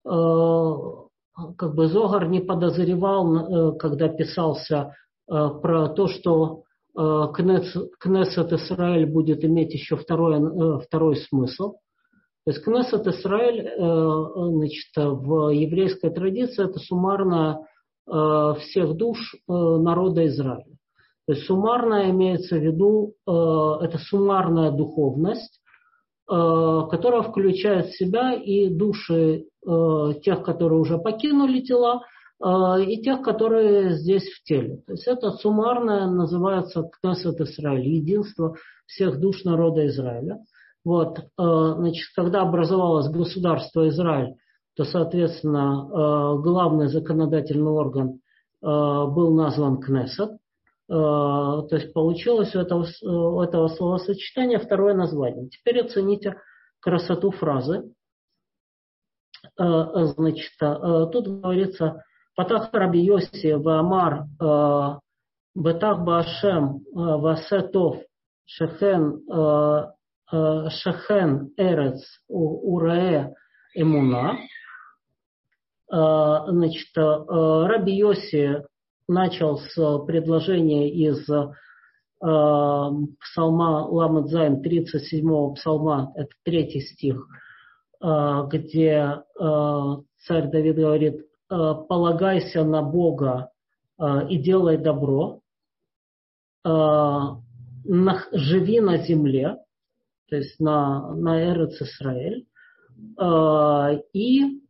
Зогар не подозревал, когда писался про то, что Кнессет Исраэль будет иметь еще второй смысл. То есть Кнессет Исраэль, значит, в еврейской традиции это суммарно всех душ народа Израиля. То есть суммарно имеется в виду, это суммарная духовность, которая включает в себя и души тех, которые уже покинули тела, и тех, которые здесь в теле. То есть это суммарное называется Кнессет Исраэль, единство всех душ народа Израиля. Вот. Значит, когда образовалось государство Израиль, то, соответственно, главный законодательный орган был назван Кнессет. То есть получилось у этого словосочетания второе название. Теперь оцените красоту фразы. Значит, тут говорится: Патах Раби Йоси ваамар Бетах Баашем Васетов Шехен Эрец Урае Эмуна. Значит, Раби Йоси начал с предложения из псалма Ламед Зайн, 37-го псалма, это 3 стих, где царь Давид говорит: полагайся на Бога и делай добро, живи на земле, то есть на Эрец Исраэль, и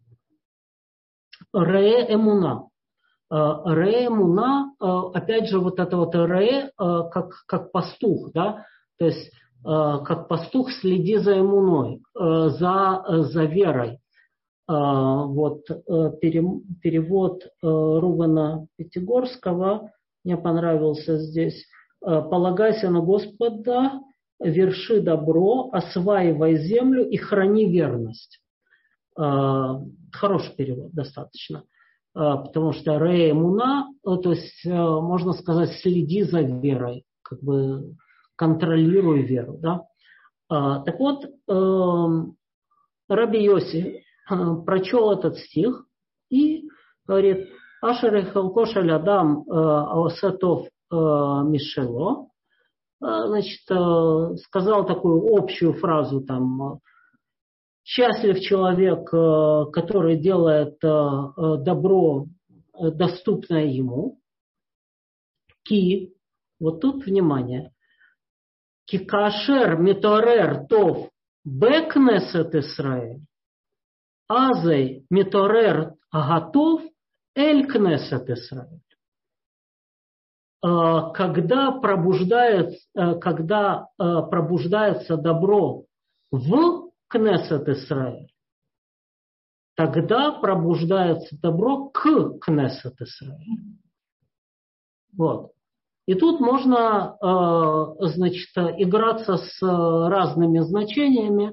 Ре Эмуна. Ре Эмуна, опять же, вот это вот Ре, как пастух, да, то есть как пастух следи за эмуной, за верой. Вот перевод Рувена Пятигорского мне понравился здесь. Полагайся на Господа, верши добро, осваивай землю и храни верность. Хороший перевод достаточно. Потому что Ре Эмуна, то есть можно сказать, следи за верой, как бы контролируй веру. Да? Так вот, Раби Йоси прочел этот стих и говорит: Ашер Халкошель Адам Аосетов Мишело. Значит, сказал такую общую фразу там: счастлив человек, который делает добро, доступное ему. Ки, вот тут внимание, ки кашер миторер тов бекнесет Исраэль, азей миторер агатов эль кнесет Исраэль. Когда пробуждается добро в Кнесет Исраэль, тогда пробуждается добро к Кнесет Исраэль. Вот. И тут можно, значит, играться с разными значениями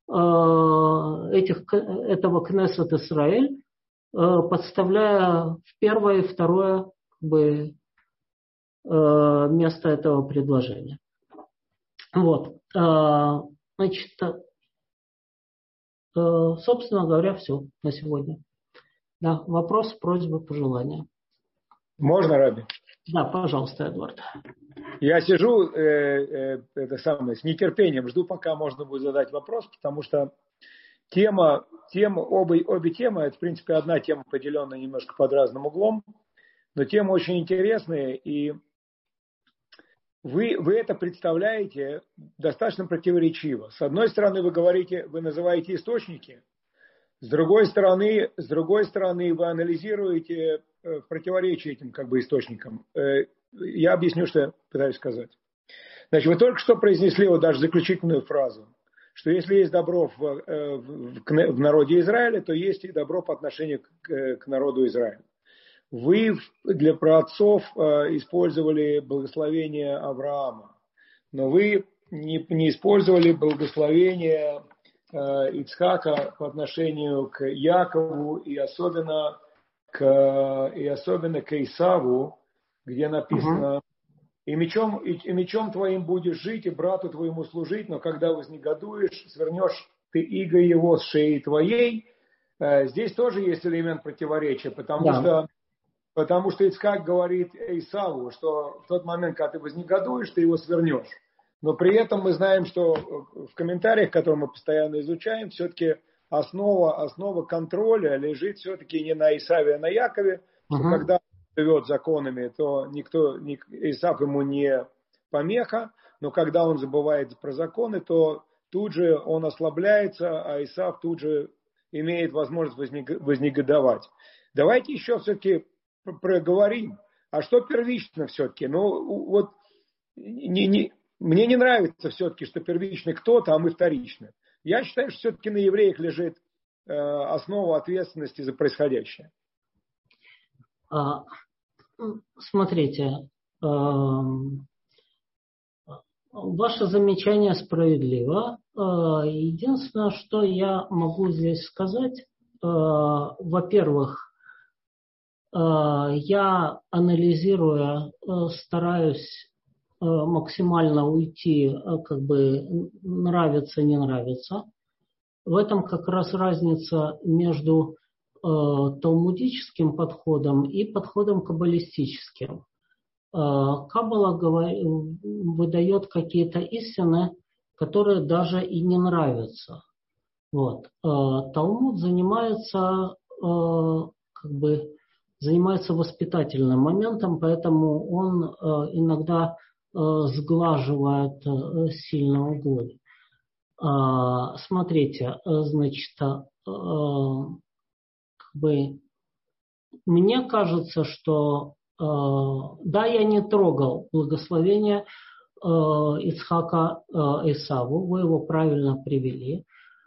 этого Кнесет Исраэль, подставляя в первое и второе как бы место этого предложения. Вот. Значит, собственно говоря, все на сегодня. Да, вопрос, просьбы, пожелания. Можно, Раби? Да, пожалуйста, Эдуард. Я сижу с нетерпением, жду, пока можно будет задать вопрос, потому что обе темы, это, в принципе, одна тема, поделенная немножко под разным углом, но темы очень интересные, и вы это представляете достаточно противоречиво. С одной стороны, вы называете источники, с другой стороны, вы анализируете в противоречие этим как бы источникам. Я объясню, что я пытаюсь сказать. Значит, вы только что произнесли вот даже заключительную фразу, что если есть добро в народе Израиля, то есть и добро по отношению к народу Израиля. Вы для праотцов использовали благословение Авраама, но вы не использовали благословение Ицхака по отношению к Якову и особенно к Исаву, где написано: и мечом твоим будешь жить, и брату твоему служить, но когда вознегодуешь, свернешь ты иго его с шеи твоей. Здесь тоже есть элемент противоречия, потому что Ицхак говорит Исаву, что в тот момент, когда ты вознегодуешь, ты его свернешь. Но при этом мы знаем, что в комментариях, которые мы постоянно изучаем, все-таки основа контроля лежит все-таки не на Исаве, а на Якове, что когда он живет законами, то Исав ему не помеха, но когда он забывает про законы, то тут же он ослабляется, а Исав тут же имеет возможность вознегодовать. Давайте еще все-таки проговорим, а что первично все-таки? Ну, вот мне не нравится все-таки, что первичный кто-то, а мы вторичны. Я считаю, что все-таки на евреях лежит основа ответственности за происходящее. Смотрите, ваше замечание справедливо. Единственное, что я могу здесь сказать, во-первых, я, анализируя, стараюсь максимально уйти, как бы нравится, не нравится. В этом как раз разница между талмудическим подходом и подходом каббалистическим. Каббала выдает какие-то истины, которые даже и не нравятся. Вот. Талмуд занимается воспитательным моментом, поэтому он иногда сглаживает сильно углы. Смотрите, значит, мне кажется, что да, я не трогал благословение Ицхака Эсаву, вы его правильно привели.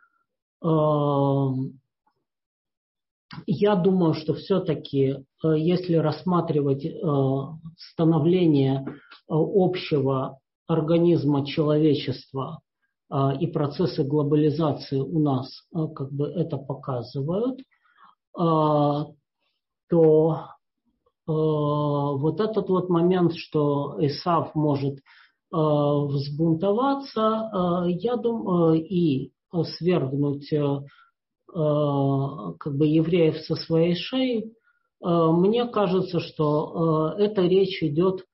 Я думаю, что все-таки, если рассматривать становление общего организма человечества и процессы глобализации у нас как бы это показывают, то вот этот вот момент, что Эсав может взбунтоваться, я думаю, и свергнуть как бы евреев со своей шеи, мне кажется, что эта речь идет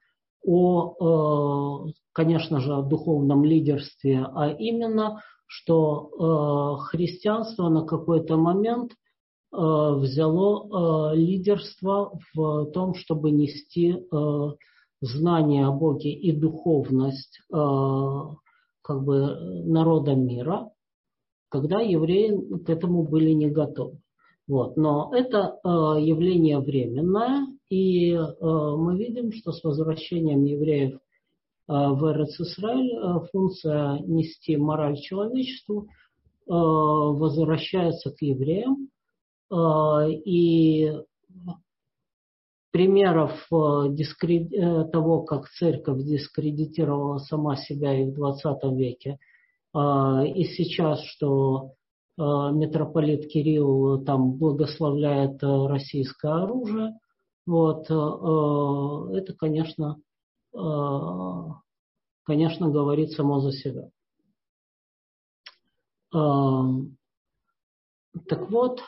о, конечно же, о духовном лидерстве, а именно, что христианство на какой-то момент взяло лидерство в том, чтобы нести знание о Боге и духовность как бы народа мира, когда евреи к этому были не готовы. Вот. Но это явление временное, и мы видим, что с возвращением евреев в Эрец-Исраэль функция нести мораль человечеству возвращается к евреям. И примеров того, как церковь дискредитировала сама себя и в 20 веке, и сейчас, что митрополит Кирилл там благословляет российское оружие, вот, это, конечно, говорит само за себя. Так вот,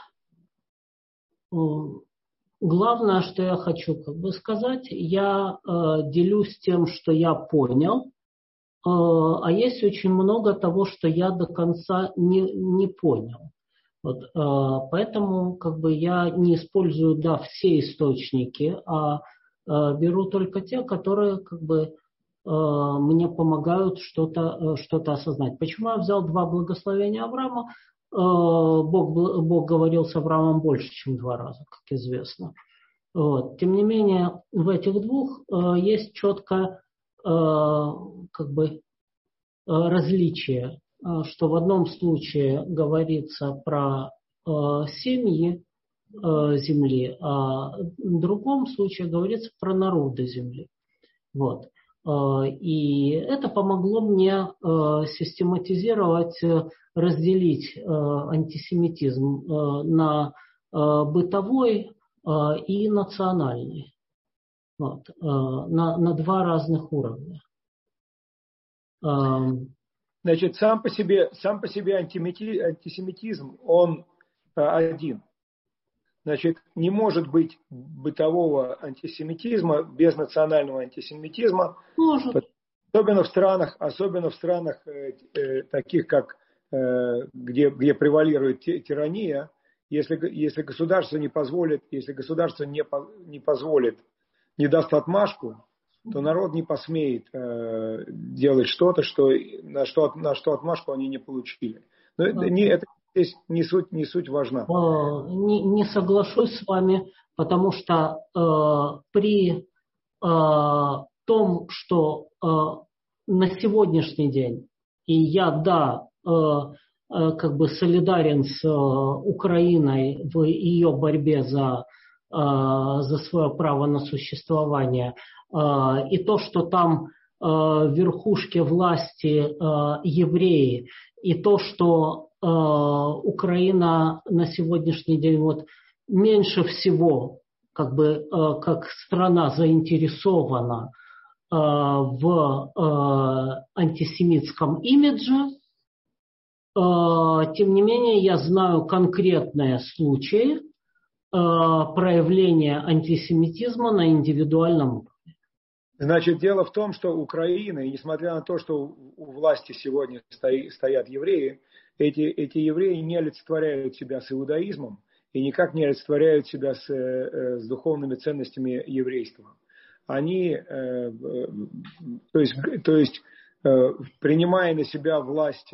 главное, что я хочу как бы сказать, я делюсь тем, что я понял, а есть очень много того, что я до конца не понял. Вот, поэтому как бы я не использую все источники, а беру только те, которые как бы мне помогают что-то осознать. Почему я взял 2 благословения Авраама? Бог говорил с Авраамом больше, чем 2 раза, как известно. Вот. Тем не менее, в этих 2 есть четкое как бы различие, что в одном случае говорится про семьи земли, а в другом случае говорится про народы земли. Вот. И это помогло мне систематизировать, разделить антисемитизм на бытовой и национальный. Вот. На 2 разных уровня. Значит, сам по себе антисемитизм, он один. Значит, не может быть бытового антисемитизма без национального антисемитизма. Может. Особенно в странах таких, как где превалирует тирания, если государство не позволит, не даст отмашку, то народ не посмеет делать что-то, на что отмашку они не получили. Но это здесь не суть важна. Не соглашусь с вами, потому что при том, что на сегодняшний день, и я, как бы солидарен с Украиной в ее борьбе за свое право на существование, и то, что там верхушки власти евреи, и то, что Украина на сегодняшний день вот меньше всего как страна заинтересована в антисемитском имидже. Тем не менее, я знаю конкретные случаи проявления антисемитизма на индивидуальном уровне. Значит, дело в том, что Украина, и несмотря на то, что у власти сегодня стоят евреи, эти евреи не олицетворяют себя с иудаизмом и никак не олицетворяют себя с духовными ценностями еврейства. Они, то есть принимая на себя власть,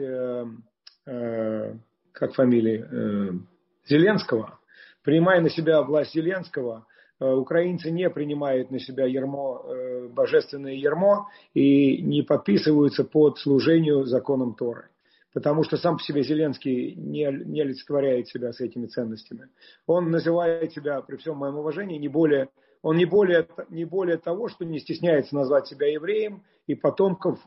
как фамилия, Зеленского, принимая на себя власть Зеленского, украинцы не принимают на себя божественное ярмо и не подписываются под служению законам Торы. Потому что сам по себе Зеленский не олицетворяет себя с этими ценностями. Он называет себя, при всем моем уважении, не более того, что не стесняется назвать себя евреем и потомком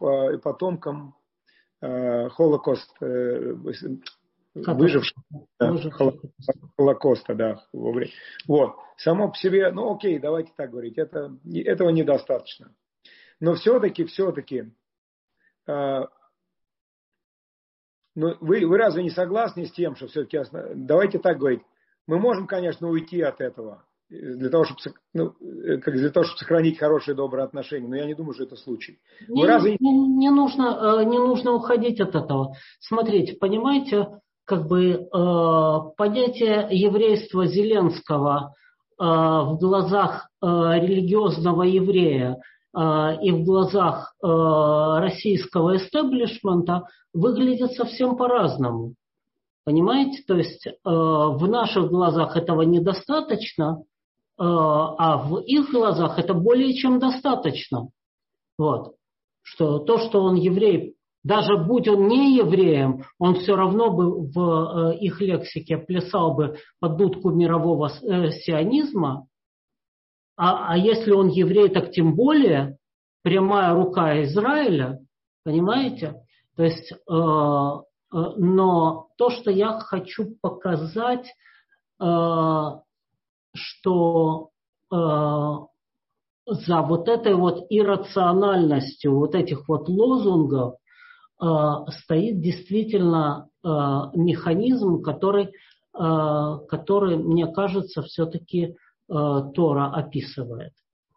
Холокоста, выживших Холокоста, да. Вот. Само по себе, окей, давайте так говорить, этого недостаточно. Но все-таки, вы разве не согласны с тем, что все-таки, давайте так говорить, мы можем, конечно, уйти от этого, для того, чтобы сохранить хорошие, добрые отношения, но я не думаю, что это случай. Не нужно уходить от этого. Смотрите, понимаете, понятие еврейства Зеленского в глазах религиозного еврея и в глазах российского эстеблишмента выглядит совсем по-разному. Понимаете? То есть в наших глазах этого недостаточно, а в их глазах это более чем достаточно. Вот. Что то, что он еврей, даже будь он не евреем, он все равно бы в их лексике плясал бы под дудку мирового сионизма. А если он еврей, так тем более прямая рука Израиля, понимаете? То есть, но то, что я хочу показать, что за вот этой вот иррациональностью вот этих вот лозунгов стоит действительно механизм, который, мне кажется, все-таки Тора описывает.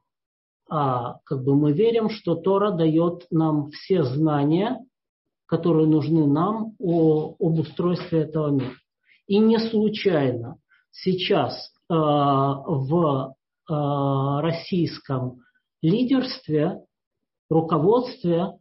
Мы верим, что Тора дает нам все знания, которые нужны нам об устройстве этого мира. И не случайно сейчас в российском лидерстве, руководстве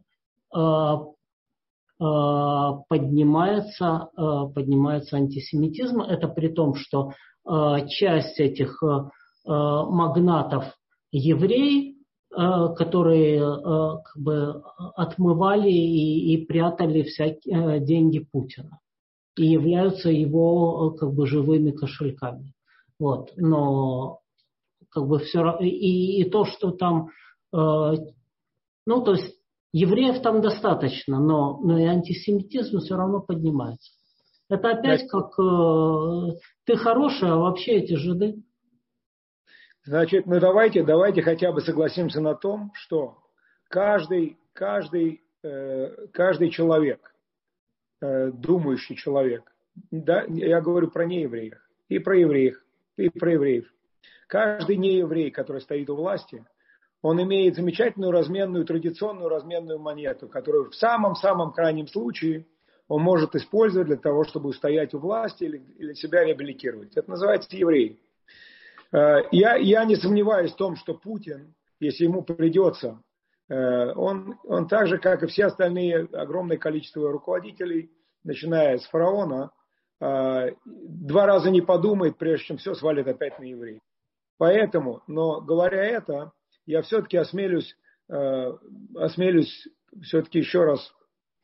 поднимается антисемитизм. Это при том, что часть этих магнатов евреи, которые отмывали и прятали всякие деньги Путина и являются его живыми кошельками. Вот. Но все равно и то, что там, то есть евреев там достаточно, но и антисемитизм все равно поднимается. Это опять как ты хороший, а вообще эти жиды. Значит, давайте хотя бы согласимся на том, что каждый человек, думающий человек, да, я говорю про неевреев, и про евреев. Каждый нееврей, который стоит у власти, он имеет замечательную традиционную разменную монету, которую в самом-самом крайнем случае он может использовать для того, чтобы устоять у власти или себя реабилитировать. Это называется еврей. Я не сомневаюсь в том, что Путин, если ему придется, он так же, как и все остальные, огромное количество руководителей, начиная с фараона, 2 раза не подумает, прежде чем все свалит опять на евреев. Поэтому, но говоря это, я все-таки осмелюсь все-таки еще раз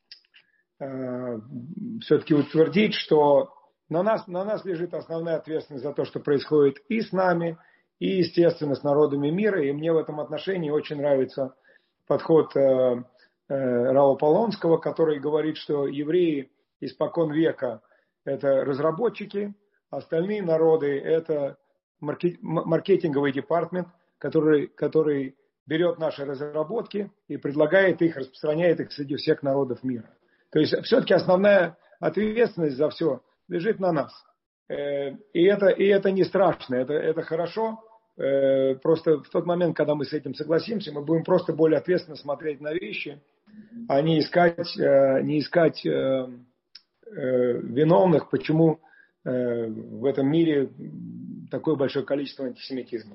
все-таки утвердить, что на нас лежит основная ответственность за то, что происходит и с нами, и, естественно, с народами мира. И мне в этом отношении очень нравится подход Рава Полонского, который говорит, что евреи испокон века – это разработчики, остальные народы – это маркетинговый департамент, который берет наши разработки и предлагает их, распространяет их среди всех народов мира. То есть все-таки основная ответственность за все лежит на нас. И это не страшно, это хорошо. Просто в тот момент, когда мы с этим согласимся, мы будем просто более ответственно смотреть на вещи, а не искать виновных, почему в этом мире такое большое количество антисемитизма.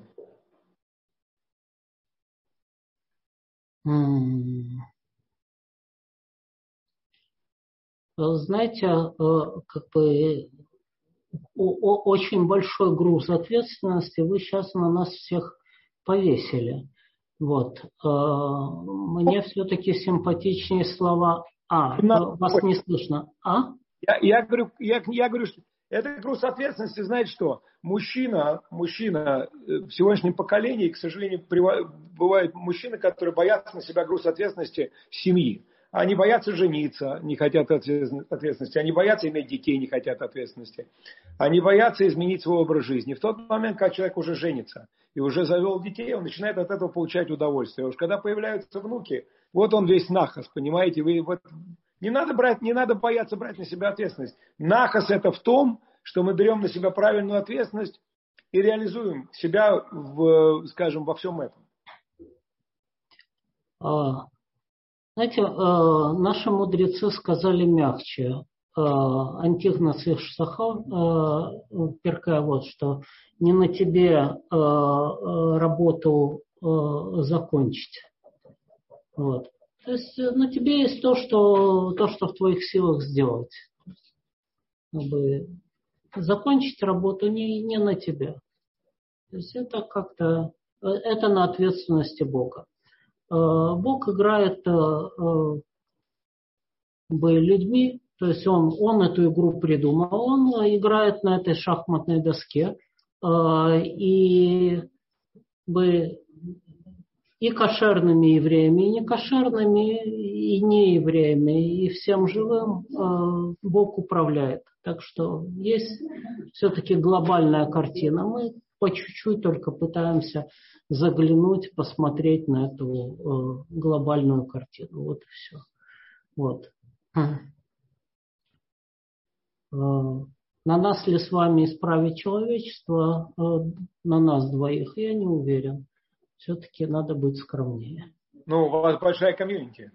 Знаете, как бы очень большой груз ответственности вы сейчас на нас всех повесили. Вот. Мне все-таки симпатичнее слова вас не слышно. Я говорю, что это груз ответственности, знаете что? Мужчина в сегодняшнем поколении, к сожалению, бывают мужчины, которые боятся на себя груз ответственности семьи. Они боятся жениться, не хотят ответственности. Они боятся иметь детей, не хотят ответственности. Они боятся изменить свой образ жизни. В тот момент, когда человек уже женится и уже завел детей, он начинает от этого получать удовольствие. Уж когда появляются внуки, вот он весь нахас, понимаете? Не надо бояться брать на себя ответственность. Нахас это в том, что мы берем на себя правильную ответственность и реализуем себя, во всем этом. Знаете, наши мудрецы сказали мягче. Антигнос и Шсахар, Перкая, вот что не на тебе работу закончить. Вот. То есть на тебе есть то, что в твоих силах сделать. Закончить работу не на тебе. То есть это на ответственности Бога. Бог играет людьми, то есть он эту игру придумал, он играет на этой шахматной доске и кошерными евреями, и некошерными, и неевреями, и всем живым Бог управляет. Так что есть все-таки глобальная картина. Мы по чуть-чуть только пытаемся заглянуть, посмотреть на эту глобальную картину. Вот и все. Вот. На нас ли с вами исправить человечество? На нас двоих? Я не уверен. Все-таки надо быть скромнее. У вас большая комьюнити.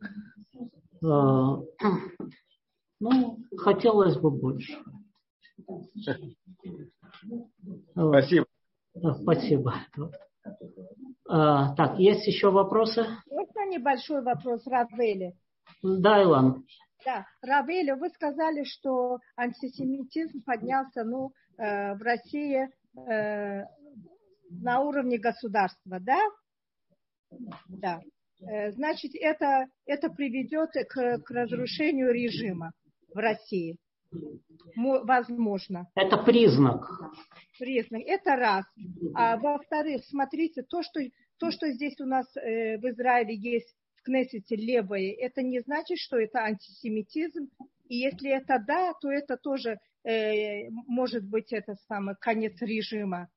Хотелось бы больше. Спасибо. Спасибо. Так, есть еще вопросы? Можно небольшой вопрос, Равели? Да, Илон. Да, Равели, вы сказали, что антисемитизм поднялся в России на уровне государства, да? Да. Значит, это приведет к разрушению режима в России. Возможно. Это признак. Это раз. А во-вторых, смотрите, то, что здесь у нас в Израиле есть в Кнессете левое, это не значит, что это антисемитизм. И если это да, то это тоже может быть конец режима.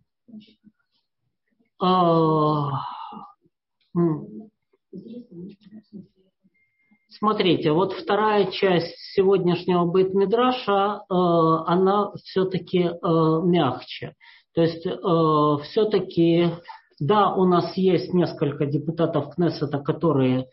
Смотрите, вот вторая часть сегодняшнего бейт-мидраша, она все-таки мягче. То есть все-таки, да, у нас есть несколько депутатов Кнессета, которые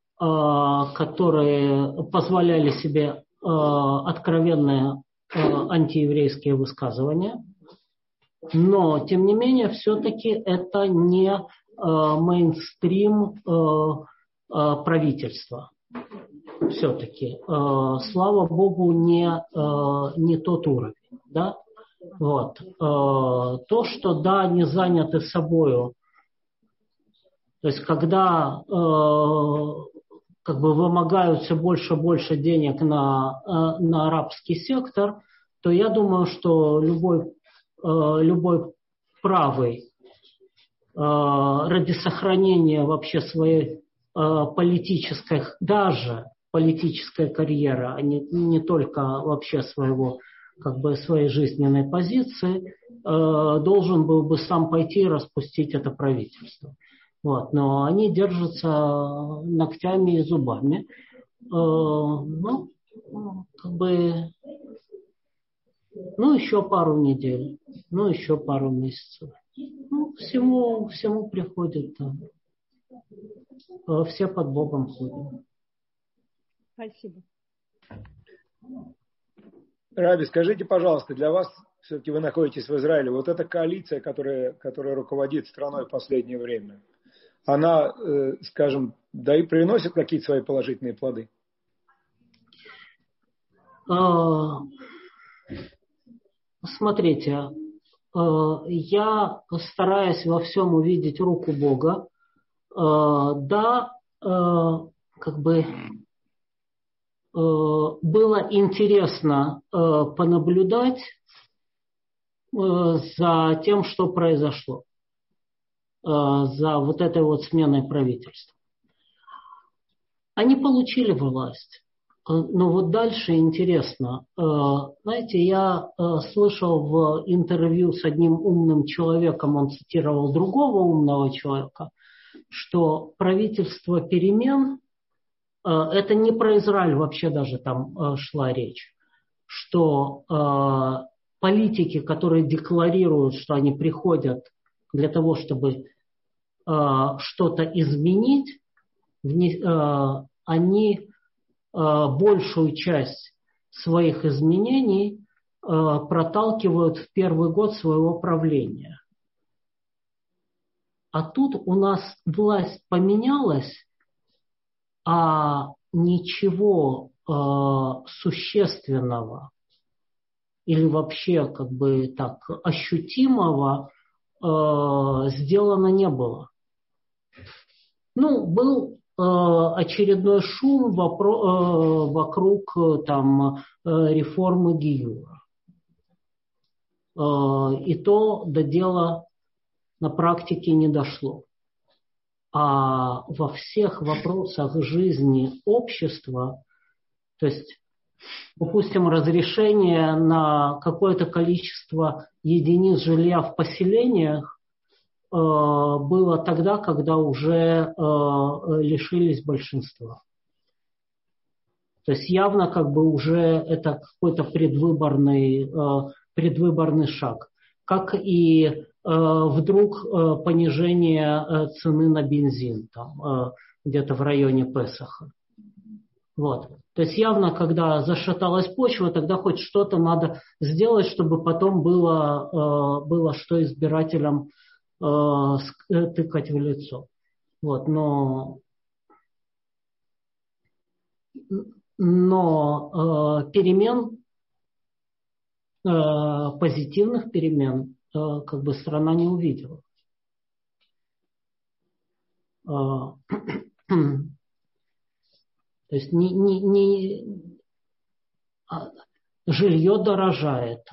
позволяли себе откровенные антиеврейские высказывания, но, тем не менее, все-таки это не мейнстрим правительства. Все-таки, слава Богу, не тот уровень. Да? Вот. То, что, да, они заняты собою, то есть, когда вымогают все больше и больше денег на арабский сектор, то я думаю, что любой правый ради сохранения вообще своей политической карьеры, а не только вообще своего как бы своей жизненной позиции, должен был бы сам пойти и распустить это правительство. Вот. Но они держатся ногтями и зубами. Ну, как бы, ну, еще пару недель, ну, еще пару месяцев. Ну, всему приходит. Все под Богом ходят. Спасибо. Раби, скажите, пожалуйста, для вас, все-таки вы находитесь в Израиле, вот эта коалиция, которая руководит страной в последнее время, она, скажем, да и приносит какие-то свои положительные плоды? Смотрите, я стараюсь во всем увидеть руку Бога. Да, как бы было интересно понаблюдать за тем, что произошло, за вот этой вот сменой правительства. Они получили власть. Но вот дальше интересно. Знаете, я слышал в интервью с одним умным человеком, он цитировал другого умного человека, что правительство перемен, это не про Израиль вообще даже там шла речь, что политики, которые декларируют, что они приходят для того, чтобы что-то изменить, они большую часть своих изменений проталкивают в первый год своего правления. А тут у нас власть поменялась, а ничего существенного или вообще как бы так ощутимого сделано не было. Ну, был очередной шум вокруг там реформы Гиюра. И то до дела на практике не дошло. А во всех вопросах жизни общества, то есть, допустим, разрешение на какое-то количество единиц жилья в поселениях, было тогда, когда уже лишились большинства. То есть явно как бы уже это какой-то предвыборный шаг. Как и вдруг понижение цены на бензин там, где-то в районе Песаха. Вот. То есть явно, когда зашаталась почва, тогда хоть что-то надо сделать, чтобы потом было что избирателям тыкать в лицо. Вот, но перемен, позитивных перемен, как бы страна не увидела. То есть жилье дорожает.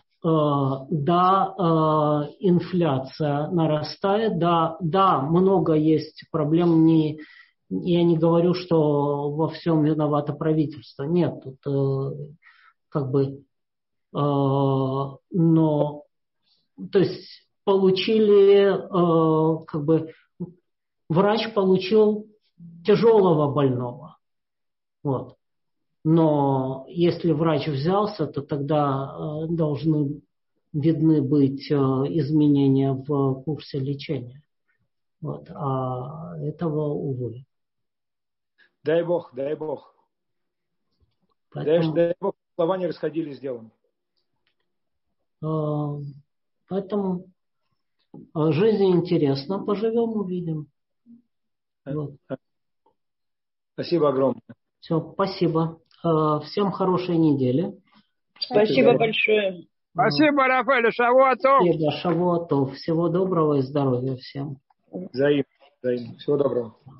Да, инфляция нарастает, да, много есть проблем. Я не говорю, что во всем виновато правительство. Нет, тут как бы, но, то есть получили, как бы, врач получил тяжелого больного. Вот. Но если врач взялся, то тогда должны видны быть изменения в курсе лечения. Вот. А этого, увы. Дай Бог, дай Бог. Поэтому, дай Бог, слова не расходились с делом. Поэтому жизнь интересна, поживем, увидим. Вот. Спасибо огромное. Все, спасибо. Всем хорошей недели. Спасибо большое. Спасибо, Рафаэль. Шавуатов. Спасибо, Шавуатов. Всего доброго и здоровья всем. Взаимно. Всего доброго.